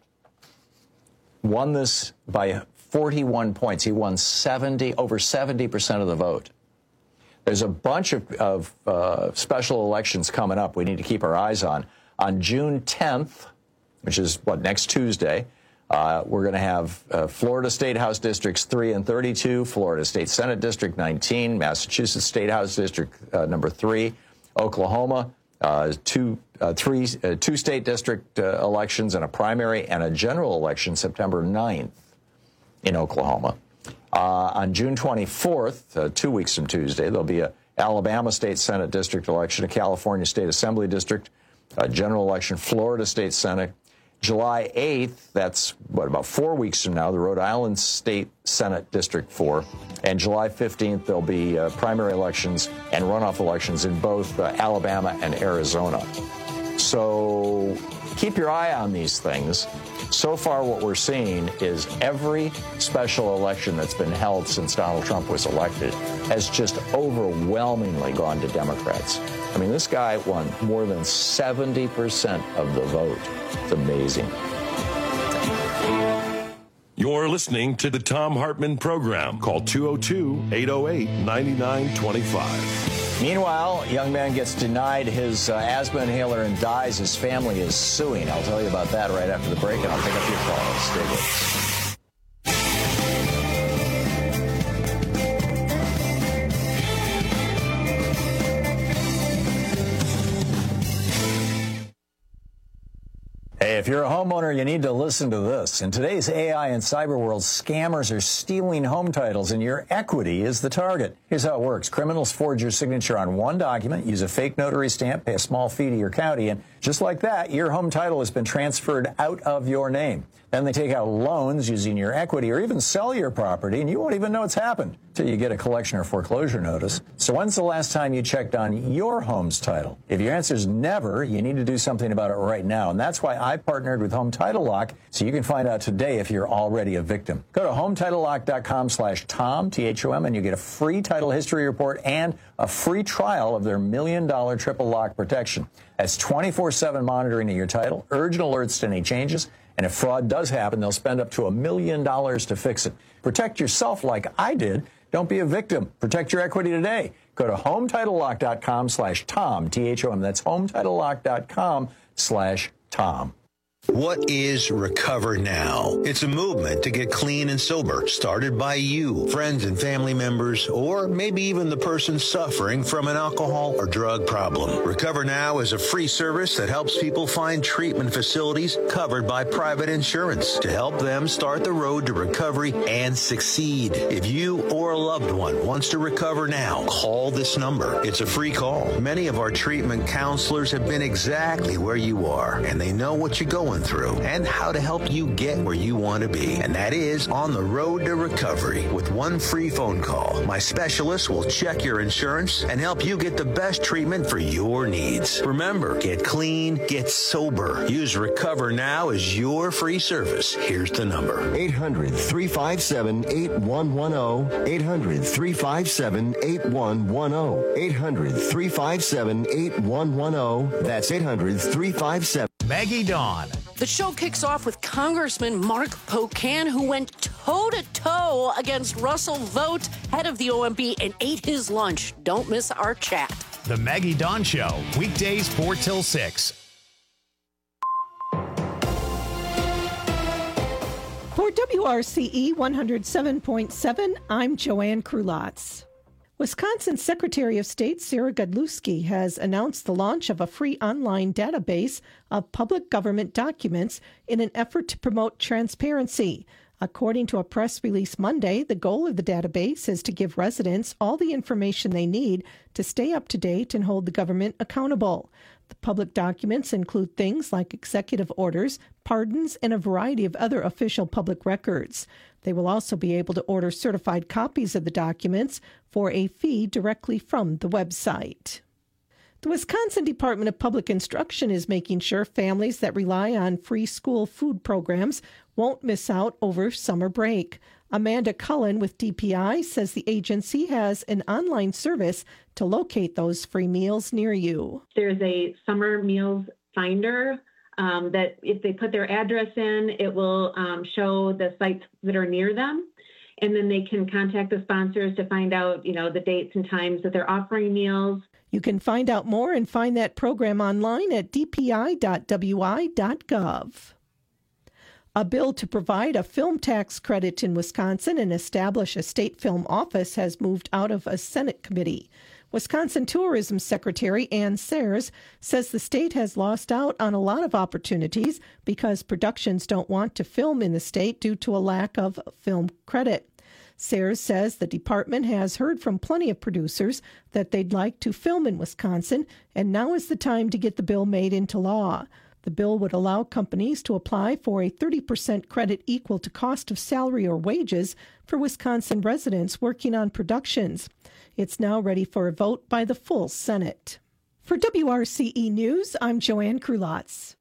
[SPEAKER 20] won this by forty-one points. He won seventy, over seventy percent of the vote. There's a bunch of, of uh, special elections coming up we need to keep our eyes on. On June tenth, which is, what, next Tuesday, uh, we're going to have uh, Florida State House Districts three and thirty-two, Florida State Senate District nineteen, Massachusetts State House District uh, number three, Oklahoma, uh, two, uh, three, uh, two state district uh, elections and a primary and a general election September ninth in Oklahoma. Uh, on June twenty-fourth, uh, two weeks from Tuesday, there'll be a Alabama State Senate District election, a California State Assembly District, a general election, Florida State Senate. July eighth, that's, what, about four weeks from now, the Rhode Island State Senate District four. And July fifteenth, there'll be uh, primary elections and runoff elections in both uh, Alabama and Arizona. So keep your eye on these things. So far, what we're seeing is every special election that's been held since Donald Trump was elected has just overwhelmingly gone to Democrats. I mean, this guy won more than seventy percent of the vote. It's amazing.
[SPEAKER 19] You're listening to the Thom Hartmann Program. Call two oh two, eight oh eight, nine nine two five.
[SPEAKER 20] Meanwhile, a young man gets denied his uh, asthma inhaler and dies. His family is suing. I'll tell you about that right after the break, and I'll pick up your calls. Stay with us. Hey, if you're a homeowner, you need to listen to this. In today's A I and cyber world, scammers are stealing home titles, and your equity is the target. Here's how it works. Criminals forge your signature on one document, use a fake notary stamp, pay a small fee to your county, and just like that, your home title has been transferred out of your name. Then they take out loans using your equity or even sell your property, and you won't even know it's happened until you get a collection or foreclosure notice. So when's the last time you checked on your home's title? If your answer is never, you need to do something about it right now. And that's why I partnered with Home Title Lock, so you can find out today if you're already a victim. Go to home title lock dot com slash Tom, T H O M, and you get a free title history report and a free trial of their million dollar triple lock protection. That's twenty-four seven monitoring of your title, urgent alerts to any changes, and if fraud does happen, they'll spend up to a million dollars to fix it. Protect yourself like I did. Don't be a victim. Protect your equity today. Go to home title lock dot com slash Tom, T H O M. That's home title lock dot com slash Tom.
[SPEAKER 3] What is Recover Now? It's a movement to get clean and sober, started by you, friends and family members, or maybe even the person suffering from an alcohol or drug problem. Recover Now is a free service that helps people find treatment facilities covered by private insurance to help them start the road to recovery and succeed. If you or a loved one wants to recover now, call this number. It's a free call. Many of our treatment counselors have been exactly where you are, and they know what you're going through and how to help you get where you want to be. And that is on the road to recovery with one free phone call. My specialist will check your insurance and help you get the best treatment for your needs. Remember, get clean, get sober. Use Recover Now as your free service. Here's the number.
[SPEAKER 22] eight hundred, three five seven, eight one one zero. eight hundred, three five seven, eight one one zero. eight hundred, three five seven, eight one one zero. That's eight hundred, three five seven.
[SPEAKER 1] Maggie Dawn.
[SPEAKER 4] The show kicks off with Congressman Mark Pocan, who went toe-to-toe against Russell Vought, head of the O M B, and ate his lunch. Don't miss our chat.
[SPEAKER 1] The Maggie Dawn Show, weekdays four till six.
[SPEAKER 5] For W R C E one oh seven point seven, I'm Joanne Krulotz. Wisconsin Secretary of State Sarah Godlewski has announced the launch of a free online database of public government documents in an effort to promote transparency. According to a press release Monday, the goal of the database is to give residents all the information they need to stay up to date and hold the government accountable. The public documents include things like executive orders, pardons, and a variety of other official public records. They will also be able to order certified copies of the documents for a fee directly from the website. The Wisconsin Department of Public Instruction is making sure families that rely on free school food programs won't miss out over summer break. Amanda Cullen with D P I says the agency has an online service to locate those free meals near you.
[SPEAKER 6] There's a summer meals finder um, that if they put their address in, it will um, show the sites that are near them. And then they can contact the sponsors to find out, you know, the dates and times that they're offering meals.
[SPEAKER 5] You can find out more and find that program online at d p i dot w i dot gov. A bill to provide a film tax credit in Wisconsin and establish a state film office has moved out of a Senate committee. Wisconsin Tourism Secretary Ann Sayers says the state has lost out on a lot of opportunities because productions don't want to film in the state due to a lack of film credit. Sayers says the department has heard from plenty of producers that they'd like to film in Wisconsin, and now is the time to get the bill made into law. The bill would allow companies to apply for a thirty percent credit equal to cost of salary or wages for Wisconsin residents working on productions. It's now ready for a vote by the full Senate. For W R C E News, I'm Joanne Krulotz.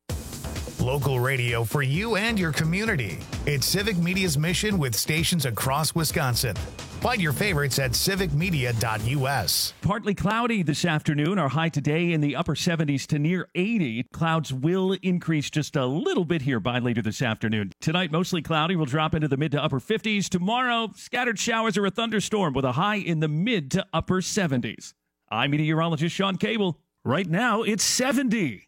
[SPEAKER 1] Local radio for you and your community. It's Civic Media's mission with stations across Wisconsin. Find your favorites at civic media dot u s.
[SPEAKER 12] Partly cloudy this afternoon. Our high today in the upper seventies to near eighty. Clouds will increase just a little bit here by later this afternoon. Tonight, mostly cloudy. Will drop into the mid to upper fifties. Tomorrow, scattered showers or a thunderstorm with a high in the mid to upper seventies. I'm meteorologist Sean Cable. Right now, it's seventy.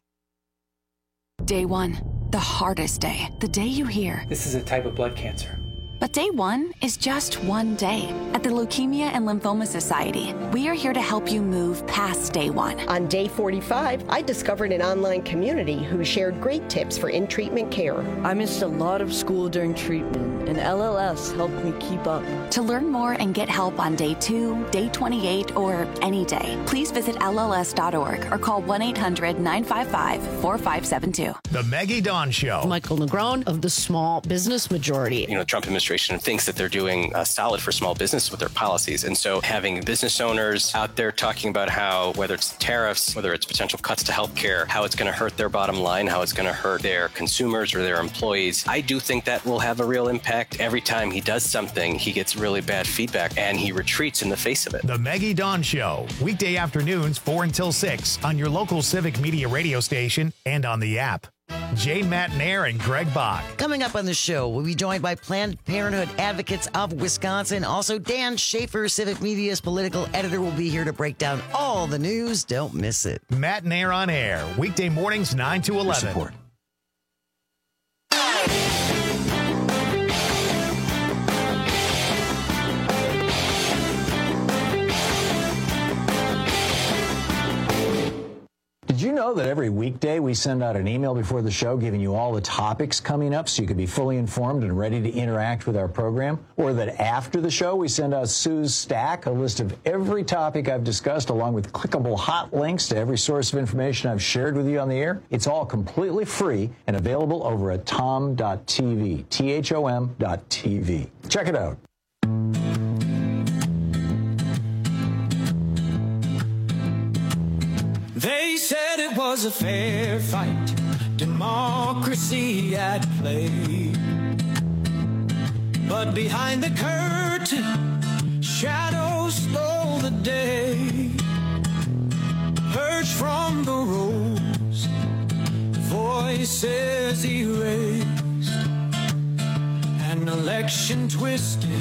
[SPEAKER 7] Day one, the hardest day, the day you hear,
[SPEAKER 8] "This is a type of blood cancer."
[SPEAKER 7] But day one is just one day. At the Leukemia and Lymphoma Society, we are here to help you move past day one.
[SPEAKER 9] On day forty-five, I discovered an online community who shared great tips for in-treatment care.
[SPEAKER 10] I missed a lot of school during treatment, and L L S helped me keep up.
[SPEAKER 7] To learn more and get help on day two, day twenty-eight, or any day, please visit L L S dot org or call one eight hundred nine five five four five seven two.
[SPEAKER 1] The Maggie Dawn Show.
[SPEAKER 11] Michael Negron of the Small Business Majority.
[SPEAKER 30] You know, Trump administration thinks that they're doing uh, solid for small business with their policies. And so having business owners out there talking about how, whether it's tariffs, whether it's potential cuts to healthcare, how it's going to hurt their bottom line, how it's going to hurt their consumers or their employees, I do think that will have a real impact. Every time he does something, he gets really bad feedback and he retreats in the face of it.
[SPEAKER 1] The Maggie Dawn Show, weekday afternoons four until six on your local Civic Media radio station and on the app. Jane Matnair and Greg Bach.
[SPEAKER 13] Coming up on the show, we'll be joined by Planned Parenthood Advocates of Wisconsin. Also, Dan Schaefer, Civic Media's political editor, will be here to break down all the news. Don't miss it.
[SPEAKER 1] Matnair on air, weekday mornings nine to eleven.
[SPEAKER 31] Support.
[SPEAKER 20] know that every weekday we send out an email before the show giving you all the topics coming up so you can be fully informed and ready to interact with our program? Or that after the show we send out Sue's Stack, a list of every topic I've discussed along with clickable hot links to every source of information I've shared with you on the air? It's all completely free and available over at tom dot t v, T H O M dot T V. Check it out.
[SPEAKER 2] They said it was a fair fight, democracy at play. But behind the curtain, shadows stole the day. Perched from the rows, voices erased. An election twisted,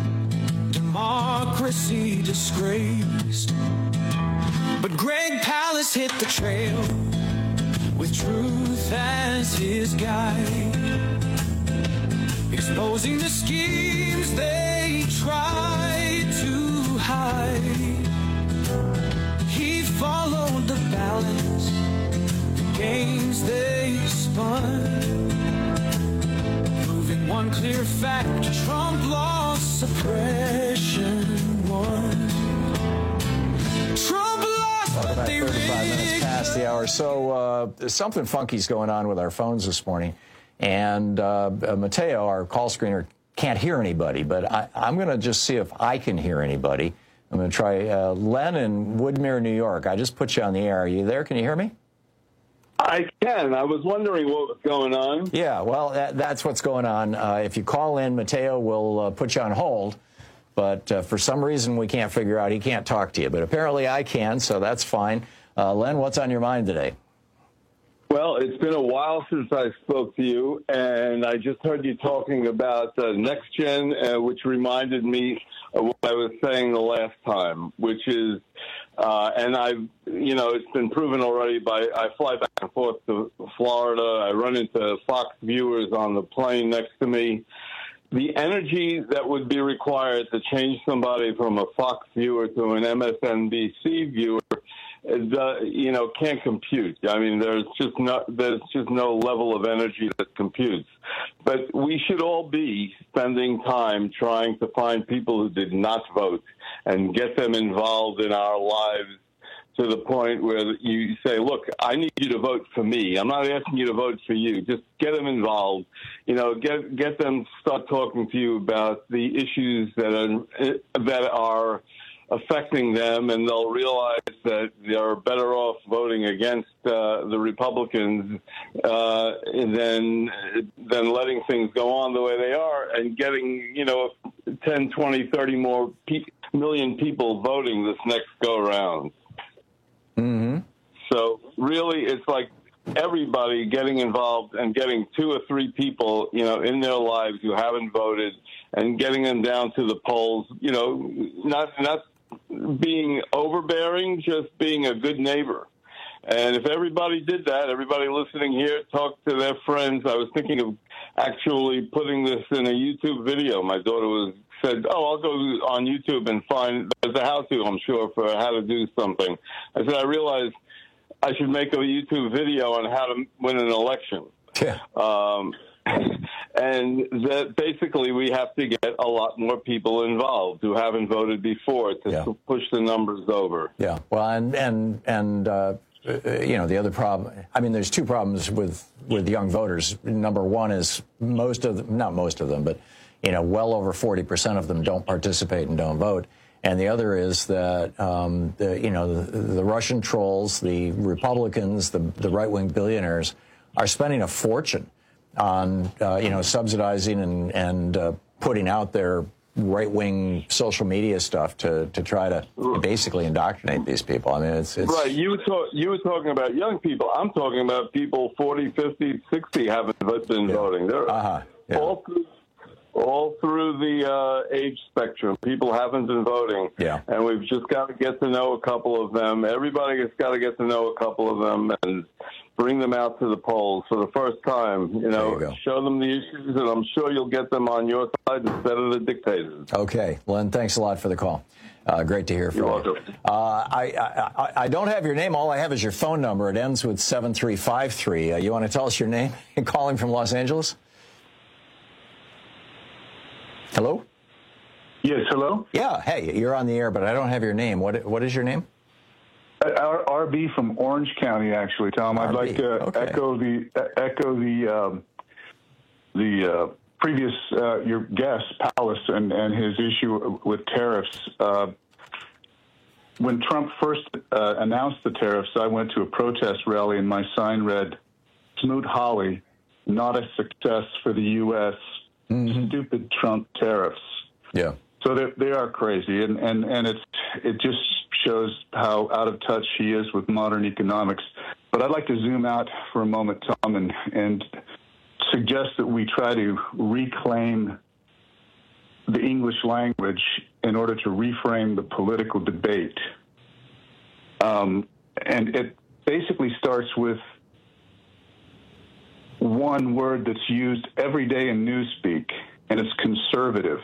[SPEAKER 2] democracy disgraced. But Greg Palast hit the trail with truth as his guide, exposing the schemes they tried to hide. He followed the balance, the games they spun, proving one clear fact: Trump lost, suppression won. Trump
[SPEAKER 20] About thirty-five minutes past the hour. So uh, something funky's going on with our phones this morning. And uh, Mateo, our call screener, can't hear anybody. But I, I'm going to just see if I can hear anybody. I'm going to try uh, Len in Woodmere, New York. I just put you on the air. Are you there? Can you hear me?
[SPEAKER 8] I can. I was wondering what was going on.
[SPEAKER 20] Yeah, well, that, that's what's going on. Uh, if you call in, Mateo will uh, put you on hold. But uh, for some reason, we can't figure out. He can't talk to you. But apparently I can, so that's fine. Uh, Len, what's on your mind today?
[SPEAKER 8] Well, it's been a while since I spoke to you, and I just heard you talking about uh, Next Gen, uh, which reminded me of what I was saying the last time, which is, uh, and I've, you know, it's been proven already by, I fly back and forth to Florida. I run into Fox viewers on the plane next to me. The energy that would be required to change somebody from a Fox viewer to an M S N B C viewer, uh, you know, can't compute. I mean, there's just no, there's just no level of energy that computes. But we should all be spending time trying to find people who did not vote and get them involved in our lives, to the point where you say, look, I need you to vote for me. I'm not asking you to vote for you. Just get them involved. You know, get get them to start talking to you about the issues that are, that are affecting them, and they'll realize that they're better off voting against uh, the Republicans uh, than, than letting things go on the way they are and getting, you know, ten, twenty, thirty more pe- million people voting this next go-around.
[SPEAKER 20] Mm-hmm.
[SPEAKER 8] So really, it's like everybody getting involved and getting two or three people, you know, in their lives who haven't voted, and getting them down to the polls. You know, not not being overbearing, just being a good neighbor. And if everybody did that, everybody listening here talked to their friends. I was thinking of actually putting this in a YouTube video. My daughter was said, oh, I'll go on YouTube and find, there's a how-to, I'm sure, for how to do something. I said, I realized I should make a YouTube video on how to win an election.
[SPEAKER 20] Yeah.
[SPEAKER 8] Um, and that basically we have to get a lot more people involved who haven't voted before to
[SPEAKER 20] Yeah.
[SPEAKER 8] push the numbers over.
[SPEAKER 20] Yeah. Well, and, and, and uh, you know, the other problem, I mean, there's two problems with, with young voters. Number one is most of them, not most of them, but you know, well over forty percent of them don't participate and don't vote. And the other is that, um, the, you know, the, the Russian trolls, the Republicans, the, the right-wing billionaires are spending a fortune on, uh, you know, subsidizing and, and uh, putting out their right-wing social media stuff to, to try to basically indoctrinate these people. I mean, it's... it's
[SPEAKER 8] right. You, talk, you were talking about young people. I'm talking about people forty, fifty, sixty haven't been
[SPEAKER 20] yeah.
[SPEAKER 8] voting. They're
[SPEAKER 20] uh-huh. yeah.
[SPEAKER 8] all through all through the uh, age spectrum. People haven't been voting.
[SPEAKER 20] Yeah.
[SPEAKER 8] And we've just got to get to know a couple of them. Everybody has got to get to know a couple of them and bring them out to the polls for the first time. You know,
[SPEAKER 20] you
[SPEAKER 8] show them the issues, and I'm sure you'll get them on your side instead of the dictators.
[SPEAKER 20] Okay. Len, thanks a lot for the call. Uh, great to hear from
[SPEAKER 8] You're
[SPEAKER 20] you.
[SPEAKER 8] welcome.
[SPEAKER 20] Uh, I, I, I don't have your name. All I have is your phone number. It ends with seven three five three. Uh, you want to tell us your name? You're calling from Los Angeles? Hello?
[SPEAKER 14] Yes, hello?
[SPEAKER 20] Yeah, hey, you're on the air, but I don't have your name. What What is your name?
[SPEAKER 14] Uh, R B from Orange County, actually, Tom. I'd
[SPEAKER 20] R B,
[SPEAKER 14] like to
[SPEAKER 20] okay.
[SPEAKER 14] echo the uh, echo the um, the uh, previous uh, your guest, Palace, and, and his issue with tariffs. Uh, when Trump first uh, announced the tariffs, I went to a protest rally, and my sign read, "Smoot Hawley, not a success for the U S Mm-hmm. Stupid Trump tariffs."
[SPEAKER 20] Yeah.
[SPEAKER 14] So they, they are crazy, and, and, and it's it just shows how out of touch he is with modern economics. But I'd like to zoom out for a moment, Tom, and, and suggest that we try to reclaim the English language in order to reframe the political debate. Um, and it basically starts with one word that's used every day in newspeak, and it's conservative.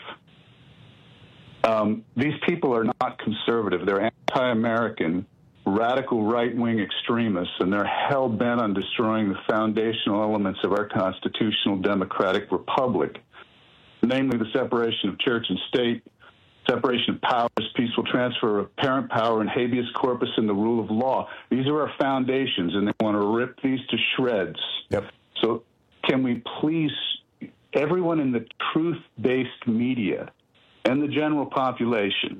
[SPEAKER 14] Um, these people are not conservative. They're anti-American, radical right-wing extremists, and they're hell-bent on destroying the foundational elements of our constitutional democratic republic, namely the separation of church and state, separation of powers, peaceful transfer of parent power, and habeas corpus, and the rule of law. These are our foundations, and they want to rip these to shreds.
[SPEAKER 20] Yep.
[SPEAKER 14] So can we please, everyone in the truth-based media and the general population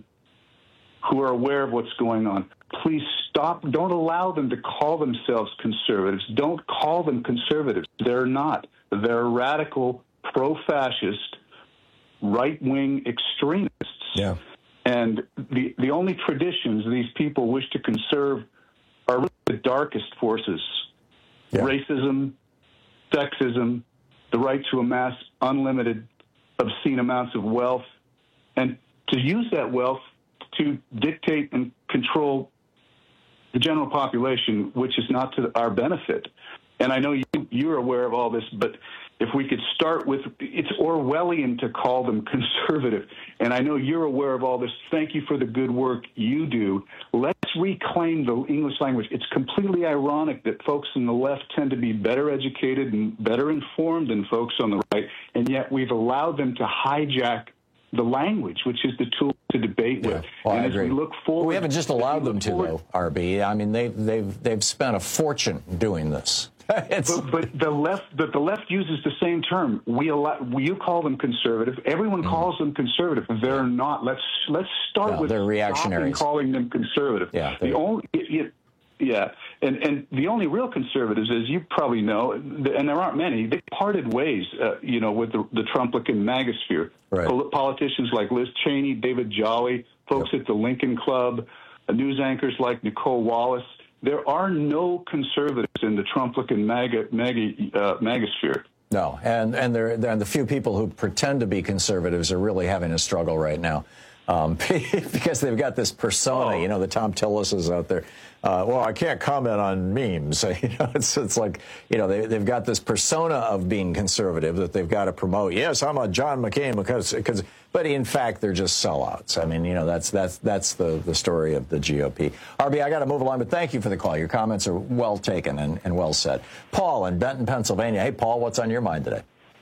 [SPEAKER 14] who are aware of what's going on, please stop. Don't allow them to call themselves conservatives. Don't call them conservatives. They're not. They're radical, pro-fascist, right-wing extremists.
[SPEAKER 20] Yeah.
[SPEAKER 14] And the, the only traditions these people wish to conserve are really the darkest forces.
[SPEAKER 20] Yeah.
[SPEAKER 14] Racism, sexism, the right to amass unlimited, obscene amounts of wealth, and to use that wealth to dictate and control the general population, which is not to our benefit. And I know you, you're aware of all this, but if we could start with, it's Orwellian to call them conservative. And I know you're aware of all this. Thank you for the good work you do. Let's reclaim the English language. It's completely ironic that folks on the left tend to be better educated and better informed than folks on the right, and yet we've allowed them to hijack the language, which is the tool to debate
[SPEAKER 20] Yeah.
[SPEAKER 14] with.
[SPEAKER 20] Well,
[SPEAKER 14] and
[SPEAKER 20] I
[SPEAKER 14] as
[SPEAKER 20] agree.
[SPEAKER 14] we look forward,
[SPEAKER 20] we haven't just allowed them to,
[SPEAKER 14] forward,
[SPEAKER 20] though, R B. I mean, they've they've they've spent a fortune doing this.
[SPEAKER 14] but, but the left, but the left uses the same term. We allow, you call them conservative. Everyone mm. calls them conservative. They're not. Let's let's start
[SPEAKER 20] no,
[SPEAKER 14] with
[SPEAKER 20] they're reactionaries.
[SPEAKER 14] calling them conservative.
[SPEAKER 20] Yeah,
[SPEAKER 14] the only, it, it, yeah, and and the only real conservatives, as you probably know, and there aren't many. They parted ways, uh, you know, with the, the Trumplican MAGAsphere.
[SPEAKER 20] Right.
[SPEAKER 14] Pol- politicians like Liz Cheney, David Jolly, folks yep. at the Lincoln Club, uh, news anchors like Nicole Wallace. There are no conservatives in the Trumplican MAGA, MAGA, uh, MAGAsphere.
[SPEAKER 20] No, and and, they're, and the few people who pretend to be conservatives are really having a struggle right now. Um, because they've got this persona, oh. you know, the Tom Tillises out there. Uh, well, I can't comment on memes. You know, it's it's like, you know, they, they've got this persona of being conservative that they've got to promote. Yes, I'm a John McCain because, because, but in fact, they're just sellouts. I mean, you know, that's that's that's the, the story of the G O P. R B, I got to move along, but thank you for the call. Your comments are well taken and, and well said. Paul in Benton, Pennsylvania. Hey, Paul, what's on your mind today?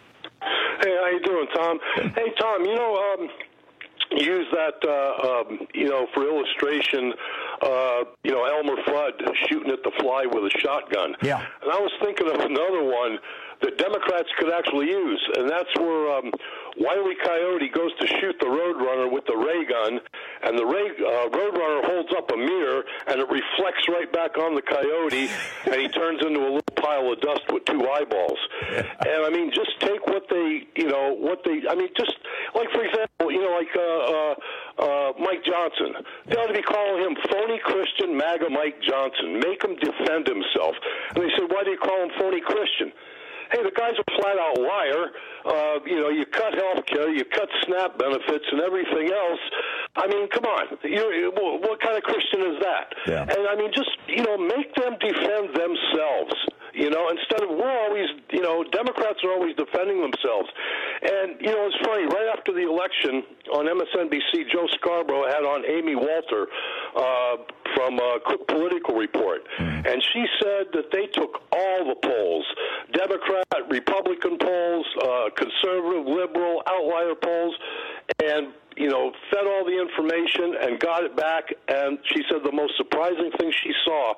[SPEAKER 15] Hey, how you doing, Tom? Hey, Tom, you know, um, use that, uh, um, you know, for illustration, uh, you know, Elmer Fudd shooting at the fly with a shotgun.
[SPEAKER 20] Yeah.
[SPEAKER 15] And I was thinking of another one that Democrats could actually use, and that's where um, Wile E. Coyote goes to shoot the Roadrunner with the ray gun, and the ray, uh, Roadrunner holds up a mirror, and it reflects right back on the coyote, and he turns into a little pile of dust with two eyeballs. And, I mean, just take what they, you know, what they, I mean, just, like, for example, you know, like uh, uh, uh, Mike Johnson. They ought to be calling him phony Christian MAGA Mike Johnson. Make him defend himself. And they said, why do you call him phony Christian? hey, the guy's a flat-out liar. Uh, you know, you cut health care, you cut SNAP benefits and everything else. I mean, come on. You, what kind of Christian is that?
[SPEAKER 20] Yeah.
[SPEAKER 15] And, I mean, just, you know, make them defend themselves. You know, instead of we're always, you know, Democrats are always defending themselves. And, you know, it's funny, right after the election on M S N B C, Joe Scarborough had on Amy Walter uh, from uh, Cook Political Report. Mm. And she said that they took all the polls, Democrat, Republican polls, uh, conservative, liberal, outlier polls, and you know, fed all the information and got it back. And she said the most surprising thing she saw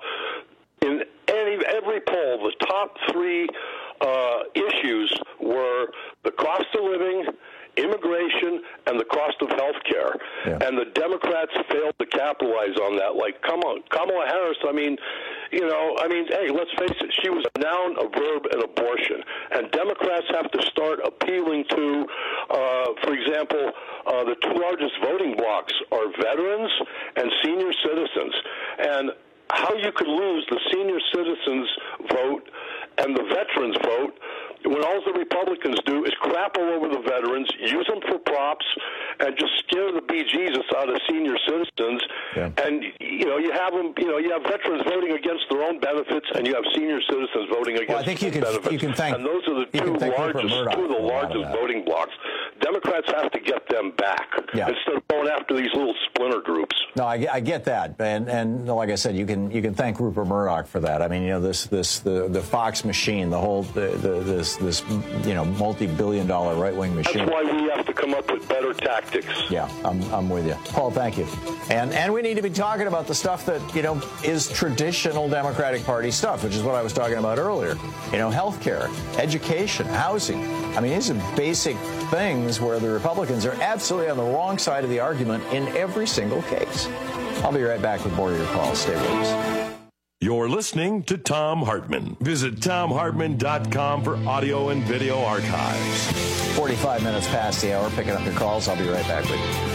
[SPEAKER 15] in any every poll, the top three uh, issues were the cost of living, immigration, and the cost of health care. Yeah. And the Democrats failed to capitalize on that. Like, come on, Kamala Harris, I mean, you know, I mean, hey, let's face it, she was a noun, a verb, and abortion. And Democrats have to start appealing to, uh, for example, uh, the two largest voting blocs are veterans and senior citizens. And how you could lose the senior citizens vote and the veterans vote when all the Republicans do is crap all over the veterans, use them for props, and just scare the bejesus out of senior citizens. Yeah. And, you know, you have them, you know, you have veterans voting against their own benefits, and you have senior citizens voting against
[SPEAKER 20] well, I think
[SPEAKER 15] their
[SPEAKER 20] you can,
[SPEAKER 15] benefits.
[SPEAKER 20] You can thank,
[SPEAKER 15] and those are the two largest, two of the largest voting blocs. Democrats have to get them back yeah. instead of going after these little splinter groups.
[SPEAKER 20] No, I, I get that, and and like I said, you can you can thank Rupert Murdoch for that. I mean, you know, this this the, the Fox machine, the whole the, the, this this you know multi-billion dollar right wing machine.
[SPEAKER 15] That's why we have to come up with better tactics.
[SPEAKER 20] Yeah, I'm I'm with you, Paul. Thank you. And and we need to be talking about the stuff that you know is traditional Democratic Party stuff, which is what I was talking about earlier. You know, healthcare, education, housing. I mean, these are basic things where the Republicans are absolutely on the wrong side of the argument in every single case. I'll be right back with more of your calls. Stay with us.
[SPEAKER 19] You're listening to Thom Hartmann. Visit Thom Hartmann dot com for audio and video archives.
[SPEAKER 20] forty-five minutes past the hour, picking up your calls. I'll be right back with you.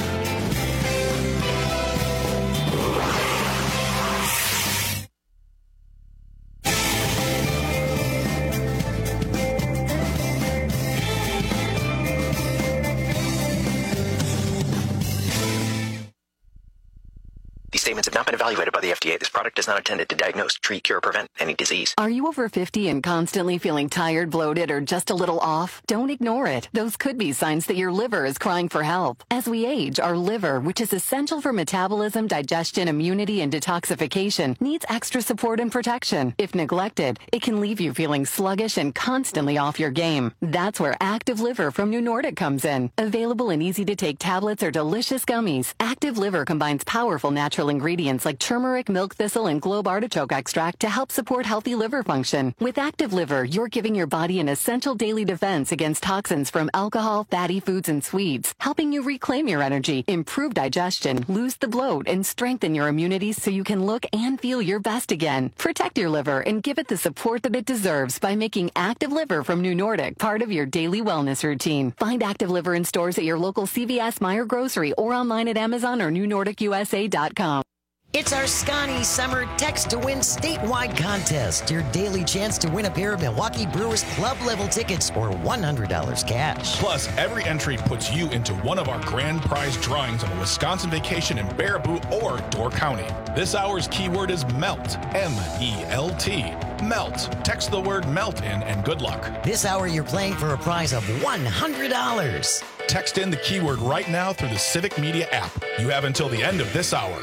[SPEAKER 16] Statements have not been evaluated by the F D A. This product is not intended to diagnose, treat, cure, or prevent any disease.
[SPEAKER 17] Are you over fifty and constantly feeling tired, bloated, or just a little off? Don't ignore it. Those could be signs that your liver is crying for help. As we age, our liver, which is essential for metabolism, digestion, immunity, and detoxification, needs extra support and protection. If neglected, it can leave you feeling sluggish and constantly off your game. That's where Active Liver from New Nordic comes in. Available in easy-to-take tablets or delicious gummies, Active Liver combines powerful natural ingredients like turmeric, milk thistle, and globe artichoke extract to help support healthy liver function. With Active Liver, you're giving your body an essential daily defense against toxins from alcohol, fatty foods, and sweets, helping you reclaim your energy, improve digestion, lose the bloat, and strengthen your immunity so you can look and feel your best again. Protect your liver and give it the support that it deserves by making Active Liver from New Nordic part of your daily wellness routine. Find Active Liver in stores at your local C V S, Meijer Grocery, or online at Amazon or New Nordic U S A dot com.
[SPEAKER 13] It's our Scotty Summer Text to Win statewide contest. Your daily chance to win a pair of Milwaukee Brewers club level tickets or one hundred dollars cash.
[SPEAKER 18] Plus, every entry puts you into one of our grand prize drawings of a Wisconsin vacation in Baraboo or Door County. This hour's keyword is MELT, M E L T. MELT. Text the word MELT in and good luck.
[SPEAKER 13] This hour you're playing for a prize of one hundred dollars.
[SPEAKER 18] Text in the keyword right now through the Civic Media app. You have until the end of this hour.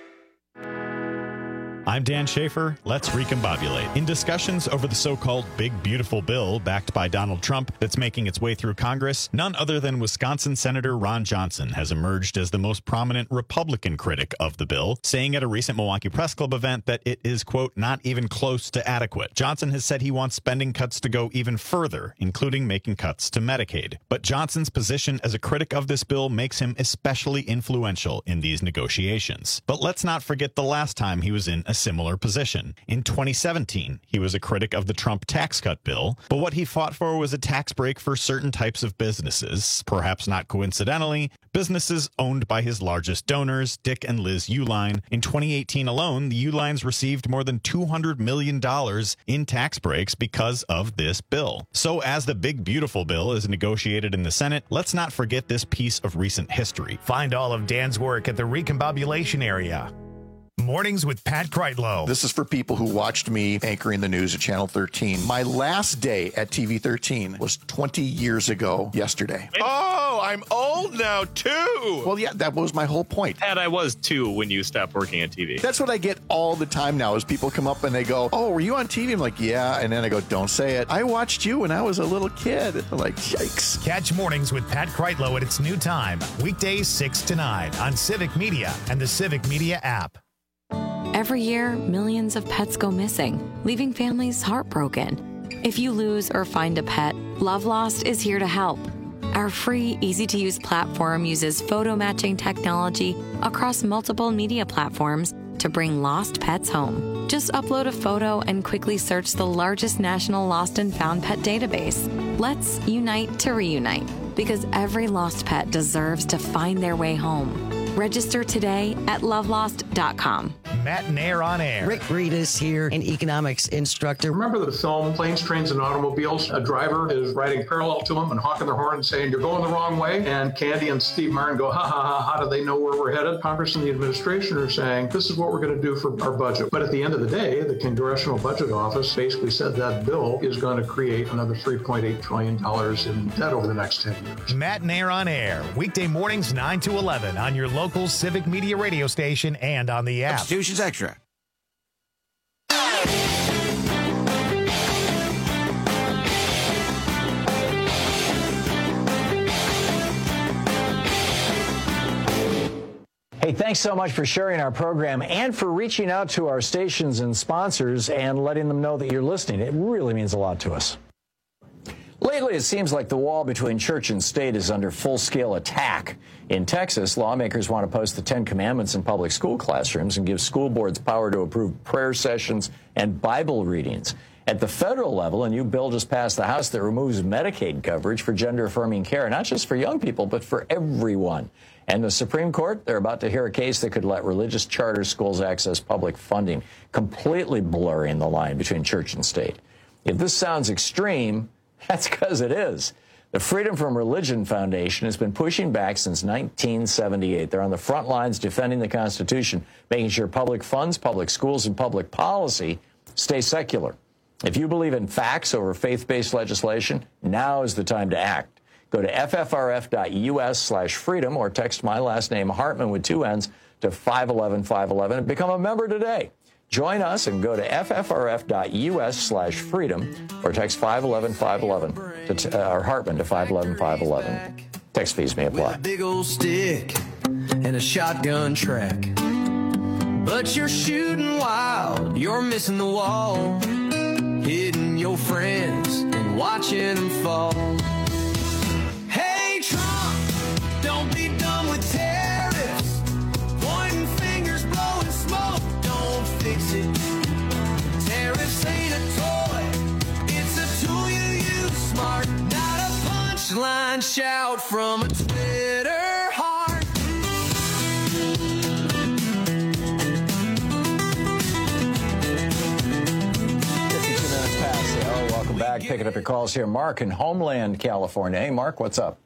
[SPEAKER 21] I'm Dan Schaefer. Let's recombobulate. In discussions over the so-called Big Beautiful Bill backed by Donald Trump that's making its way through Congress, none other than Wisconsin Senator Ron Johnson has emerged as the most prominent Republican critic of the bill, saying at a recent Milwaukee Press Club event that it is, quote, not even close to adequate. Johnson has said he wants spending cuts to go even further, including making cuts to Medicaid. But Johnson's position as a critic of this bill makes him especially influential in these negotiations. But let's not forget the last time he was in a a similar position. In twenty seventeen, he was a critic of the Trump tax cut bill, but what he fought for was a tax break for certain types of businesses. Perhaps not coincidentally, businesses owned by his largest donors, Dick and Liz Uihlein. In twenty eighteen alone, the Uihleins received more than two hundred million dollars in tax breaks because of this bill. So as the big beautiful bill is negotiated in the Senate, let's not forget this piece of recent history.
[SPEAKER 1] Find all of Dan's work at the Recombobulation area. Mornings with Pat Kreitlow.
[SPEAKER 3] This is for people who watched me anchoring the news at Channel thirteen. My last day at T V thirteen was twenty years ago yesterday.
[SPEAKER 4] Oh, I'm old now, too.
[SPEAKER 3] Well, yeah, that was my whole point.
[SPEAKER 22] Pat, I was, too, when you stopped working at T V.
[SPEAKER 3] That's what I get all the time now is people come up and they go, oh, were you on T V? I'm like, yeah. And then I go, don't say it. I watched you when I was a little kid. I'm like, yikes.
[SPEAKER 1] Catch Mornings with Pat Kreitlow at its new time, weekdays six to nine on Civic Media and the Civic Media app.
[SPEAKER 23] Every year, millions of pets go missing, leaving families heartbroken. If you lose or find a pet, Love Lost is here to help. Our free, easy-to-use platform uses photo matching technology across multiple media platforms to bring lost pets home. Just upload a photo and quickly search the largest national lost and found pet database. Let's unite to reunite, because every lost pet deserves to find their way home. Register today at love lost dot com.
[SPEAKER 1] Matt and Air on Air.
[SPEAKER 13] Rick Breedis here, an economics instructor.
[SPEAKER 24] Remember the film Planes, Trains, and Automobiles? A driver is riding parallel to him and honking their horn and saying, you're going the wrong way. And Candy and Steve Martin go, ha, ha, ha, how do they know where we're headed? Congress and the administration are saying, this is what we're going to do for our budget. But at the end of the day, the Congressional Budget Office basically said that bill is going to create another three point eight trillion dollars in debt over the next ten years.
[SPEAKER 1] Matt and Air on Air, weekday mornings nine to eleven on your local Civic Media radio station and on the app.
[SPEAKER 25] Substitutions Extra.
[SPEAKER 20] Hey, thanks so much for sharing our program and for reaching out to our stations and sponsors and letting them know that you're listening. It really means a lot to us. Lately, it seems like the wall between church and state is under full-scale attack. In Texas, lawmakers want to post the Ten Commandments in public school classrooms and give school boards power to approve prayer sessions and Bible readings. At the federal level, a new bill just passed the House that removes Medicaid coverage for gender-affirming care, not just for young people, but for everyone. And the Supreme Court, they're about to hear a case that could let religious charter schools access public funding, completely blurring the line between church and state. If this sounds extreme, that's because it is. The Freedom from Religion Foundation has been pushing back since nineteen seventy-eight. They're on the front lines defending the Constitution, making sure public funds, public schools, and public policy stay secular. If you believe in facts over faith-based legislation, now is the time to act. Go to f f r f dot u s slash freedom or text my last name, Hartman, with two N's, to five eleven five eleven and become a member today. Join us and go to f f r f dot u s slash freedom or text five eleven five eleven to t- uh, or Hartman to five eleven five eleven. Text fees may apply.
[SPEAKER 26] With a big old stick and a shotgun track. But you're shooting wild, you're missing the wall, hitting your friends and watching them fall. Hey Trump, don't be done with tariffs, pointing fingers, blowing smoke, don't fix it. Tariffs ain't a toy, it's a tool you use smart, not a punchline shout from a Twitter heart.
[SPEAKER 20] Welcome back. Picking up your calls here. Mark in Homeland, California. Hey, Mark, what's up?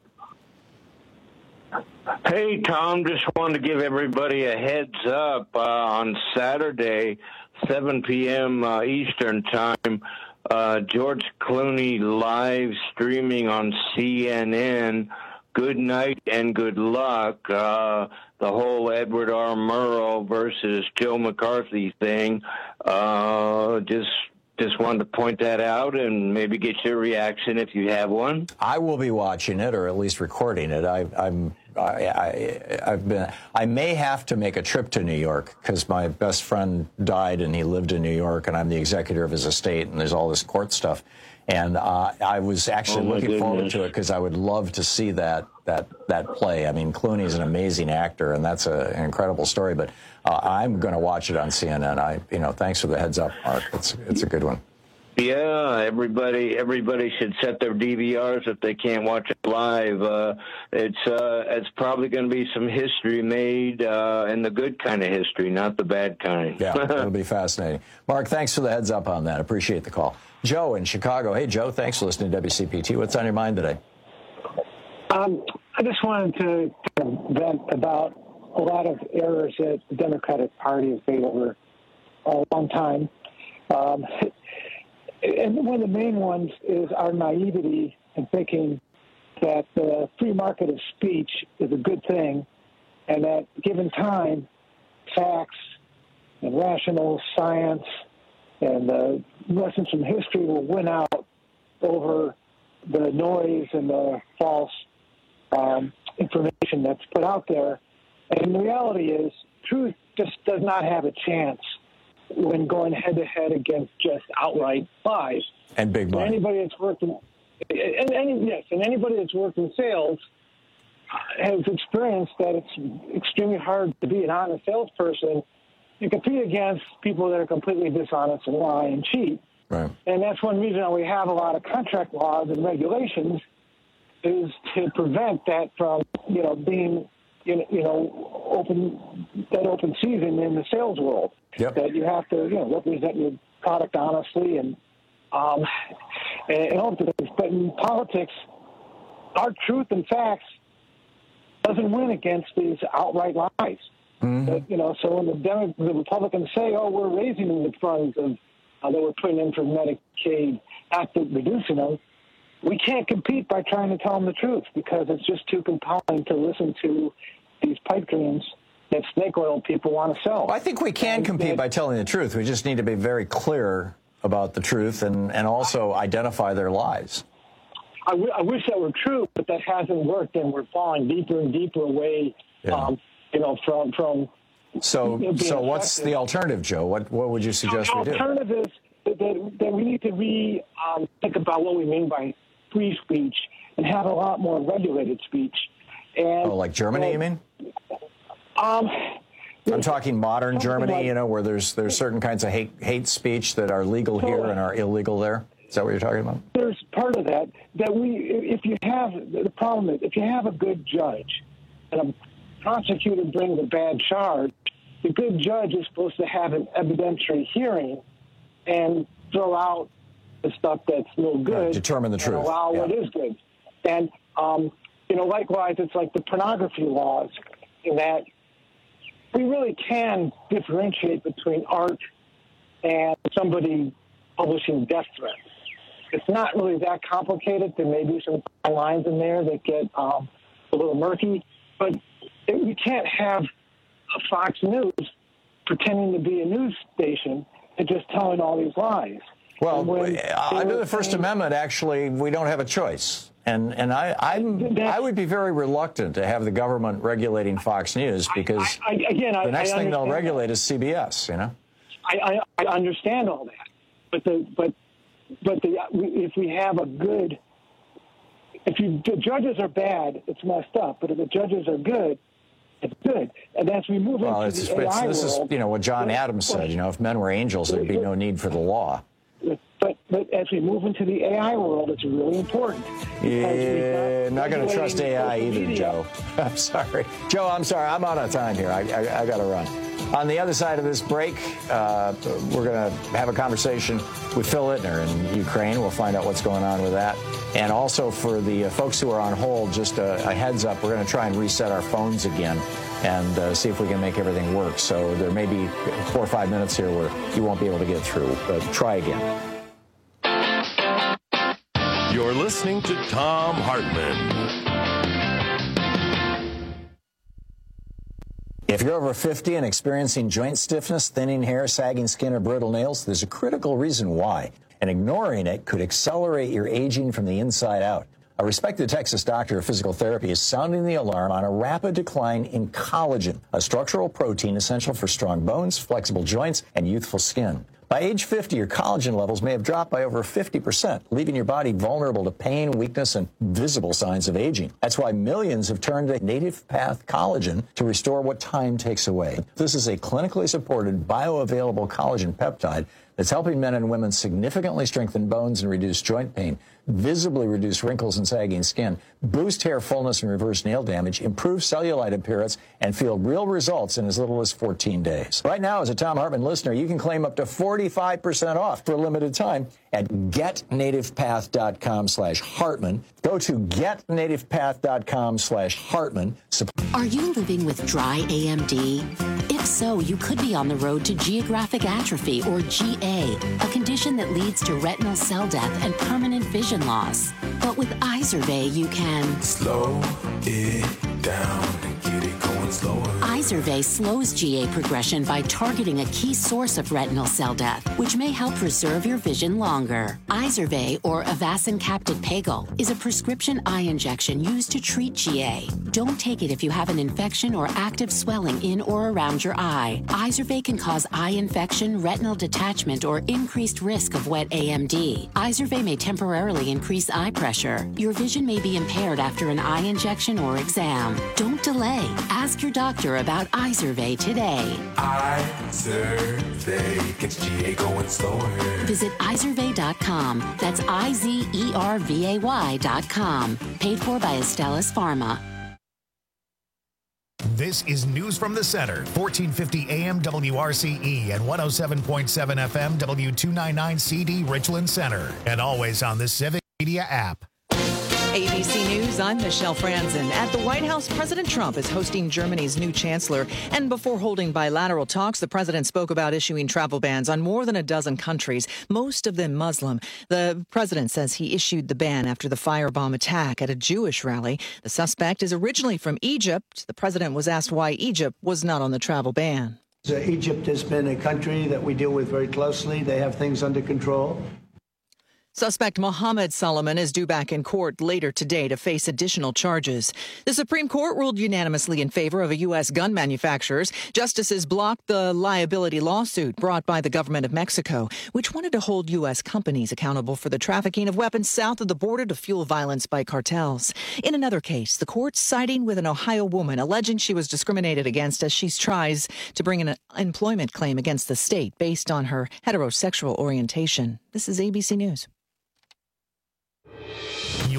[SPEAKER 27] Hey, Tom, just wanted to give everybody a heads up. Uh, on Saturday, seven p.m. Uh, Eastern Time, uh, George Clooney live streaming on C N N. Good night and good luck. Uh, the whole Edward R. Murrow versus Joe McCarthy thing. Uh, just... Just wanted to point that out and maybe get your reaction if you have one.
[SPEAKER 20] I will be watching it, or at least recording it. I, I'm, I, I, I've been. I may have to make a trip to New York because my best friend died and he lived in New York, and I'm the executor of his estate, and there's all this court stuff. And uh, I was actually
[SPEAKER 27] Oh, my
[SPEAKER 20] looking forward
[SPEAKER 27] goodness.
[SPEAKER 20] to it because I would love to see that that that play. I mean, Clooney's an amazing actor, and that's a, an incredible story. But uh, I'm going to watch it on C N N. I, you know, thanks for the heads up, Mark. It's it's a good one.
[SPEAKER 27] Yeah, everybody everybody should set their D V Rs if they can't watch it live. Uh, it's uh, it's probably going to be some history made, uh, and the good kind of history, not the bad kind.
[SPEAKER 20] Yeah, it'll be fascinating. Mark, thanks for the heads up on that. Appreciate the call. Joe in Chicago. Hey, Joe, thanks for listening to W C P T. What's on your mind today?
[SPEAKER 5] Um, I just wanted to kind of vent about a lot of errors that the Democratic Party has made over a long time. Um, and one of the main ones is our naivety in thinking that the free market of speech is a good thing, and that given time, facts and rational science and the lessons from history will win out over the noise and the false um, information that's put out there. And the reality is, truth just does not have a chance when going head-to-head against just outright lies.
[SPEAKER 20] And big money.
[SPEAKER 5] And anybody that's worked in, and any, yes, and anybody that's worked in sales has experienced that it's extremely hard to be an honest salesperson and compete against people that are completely dishonest and lie and cheat.
[SPEAKER 20] Right.
[SPEAKER 5] And that's one reason why we have a lot of contract laws and regulations is to prevent that from, you know, being, you know, open, that open season in the sales world.
[SPEAKER 20] Yep.
[SPEAKER 5] That you have to, you know, represent your product honestly and, um, and, and all of things. But in politics, our truth and facts doesn't win against these outright lies.
[SPEAKER 20] Mm-hmm.
[SPEAKER 5] But, you know, so when the, Demo- the Republicans say, oh, we're raising the funds of, uh, that we're putting in for Medicaid, not reducing them, we can't compete by trying to tell them the truth because it's just too compelling to listen to these pipe dreams that snake oil people want to sell.
[SPEAKER 20] Well, I think we can
[SPEAKER 5] and,
[SPEAKER 20] compete
[SPEAKER 5] and,
[SPEAKER 20] by telling the truth. We just need to be very clear about the truth and, and also identify their lies.
[SPEAKER 5] I, w- I wish that were true, but that hasn't worked, and we're falling deeper and deeper away,
[SPEAKER 20] Yeah.
[SPEAKER 5] um, you know, from from.
[SPEAKER 20] So,
[SPEAKER 5] you know, being
[SPEAKER 20] so what's
[SPEAKER 5] effective.
[SPEAKER 20] the alternative, Joe? What what would you suggest
[SPEAKER 5] the
[SPEAKER 20] we do?
[SPEAKER 5] alternative is that, that, that we need to re um, think about what we mean by free speech and have a lot more regulated speech. And
[SPEAKER 20] Oh, like Germany,
[SPEAKER 5] uh,
[SPEAKER 20] you mean?
[SPEAKER 5] Um,
[SPEAKER 20] I'm talking modern
[SPEAKER 5] something
[SPEAKER 20] Germany,
[SPEAKER 5] like-
[SPEAKER 20] you know, where there's there's certain kinds of hate hate speech that are legal here and are illegal there. Is that what you're talking about?
[SPEAKER 5] There's part of that that we, if you have the problem is if you have a good judge and a prosecutor brings a bad charge, the good judge is supposed to have an evidentiary hearing and throw out the stuff that's no good.
[SPEAKER 20] Right, determine the
[SPEAKER 5] and
[SPEAKER 20] truth.
[SPEAKER 5] Allow
[SPEAKER 20] Yeah.
[SPEAKER 5] what is good. And um, you know, likewise, it's like the pornography laws in that we really can differentiate between art and somebody publishing death threats. It's not really that complicated. There may be some lines in there that get um, a little murky, but it, we can't have a Fox News pretending to be a news station and just telling all these lies.
[SPEAKER 20] Well,
[SPEAKER 5] And when
[SPEAKER 20] uh,
[SPEAKER 5] they
[SPEAKER 20] under
[SPEAKER 5] were
[SPEAKER 20] the First
[SPEAKER 5] saying-
[SPEAKER 20] Amendment, actually, we don't have a choice. And and I I'm, I would be very reluctant to have the government regulating Fox News because
[SPEAKER 5] I, I, again, I,
[SPEAKER 20] the next
[SPEAKER 5] I
[SPEAKER 20] thing they'll
[SPEAKER 5] understand
[SPEAKER 20] regulate
[SPEAKER 5] that.
[SPEAKER 20] is C B S, you know?
[SPEAKER 5] I, I, I understand all that, but the but but the if we have a good, if you the judges are bad, it's messed up. But if the judges are good, it's good. And as we move
[SPEAKER 20] Well,
[SPEAKER 5] into
[SPEAKER 20] it's,
[SPEAKER 5] the
[SPEAKER 20] it's
[SPEAKER 5] A I
[SPEAKER 20] this is,
[SPEAKER 5] world,
[SPEAKER 20] you know, what John
[SPEAKER 5] well,
[SPEAKER 20] Adams said,
[SPEAKER 5] well,
[SPEAKER 20] you know, if men were angels, there'd be no need for the law.
[SPEAKER 5] But but as we move into the A I world, it's really important.
[SPEAKER 20] Yeah, I'm not going to trust A I
[SPEAKER 5] regulating
[SPEAKER 20] either,
[SPEAKER 5] media.
[SPEAKER 20] Joe. I'm sorry. Joe, I'm sorry. I'm out of time here. I, I, I got to run. On the other side of this break, uh, we're going to have a conversation with Phil Ittner in Ukraine. We'll find out what's going on with that. And also for the uh, folks who are on hold, just a, a heads up, we're going to try and reset our phones again and uh, see if we can make everything work. So there may be four or five minutes here where you won't be able to get through, but try again.
[SPEAKER 19] You're listening to Thom Hartmann.
[SPEAKER 20] If you're over fifty and experiencing joint stiffness, thinning hair, sagging skin, or brittle nails, there's a critical reason why. And ignoring it could accelerate your aging from the inside out. A respected Texas doctor of physical therapy is sounding the alarm on a rapid decline in collagen, a structural protein essential for strong bones, flexible joints, and youthful skin. By age fifty, your collagen levels may have dropped by over fifty percent, leaving your body vulnerable to pain, weakness, and visible signs of aging. That's why millions have turned to Native Path Collagen to restore what time takes away. This is a clinically supported, bioavailable collagen peptide that's helping men and women significantly strengthen bones and reduce joint pain, visibly reduce wrinkles and sagging skin, boost hair fullness and reverse nail damage, improve cellulite appearance, and feel real results in as little as fourteen days. Right now, as a Thom Hartmann listener, you can claim up to forty-five percent off for a limited time at getnativepath.com slash Hartman. Go to getnativepath.com slash Hartman.
[SPEAKER 6] Are you living with dry A M D? If so, you could be on the road to geographic atrophy, or G A, a condition that leads to retinal cell death and permanent vision loss. But with Izervay, you can
[SPEAKER 26] slow it down and get it going slower.
[SPEAKER 6] Izervay slows G A progression by targeting a key source of retinal cell death, which may help preserve your vision longer. Izervay, or Avastin Capted Pagel, is a prescription eye injection used to treat G A. Don't take it if you have an infection or active swelling in or around your eye. Izervay can cause eye infection, retinal detachment, or increased risk of wet A M D. Izervay may temporarily increase eye pressure. Your vision may be impaired after an eye injection or exam. Don't delay. Ask your doctor about Izervay today.
[SPEAKER 26] Izervay gets G A going slower.
[SPEAKER 6] Visit Izervay dot com. That's I Z E R V A Y dot com. Paid for by Astellas Pharma.
[SPEAKER 1] This is News from the Center, fourteen fifty A M W R C E and one oh seven point seven F M W two ninety-nine C D Richland Center, and always on the Civic Media app.
[SPEAKER 7] A B C News, I'm Michelle Franzen. At the White House, President Trump is hosting Germany's new chancellor. And before holding bilateral talks, the president spoke about issuing travel bans on more than a dozen countries, most of them Muslim. The president says he issued the ban after the firebomb attack at a Jewish rally. The suspect is originally from Egypt. The president was asked why Egypt was not on the travel ban.
[SPEAKER 9] Egypt has been a country that we deal with very closely. They have things under control.
[SPEAKER 7] Suspect Mohammed Solomon is due back in court later today to face additional charges. The Supreme Court ruled unanimously in favor of a U S gun manufacturers. Justices blocked the liability lawsuit brought by the government of Mexico, which wanted to hold U S companies accountable for the trafficking of weapons south of the border to fuel violence by cartels. In another case, the court siding with an Ohio woman alleging she was discriminated against as she tries to bring an employment claim against the state based on her heterosexual orientation. This is A B C News.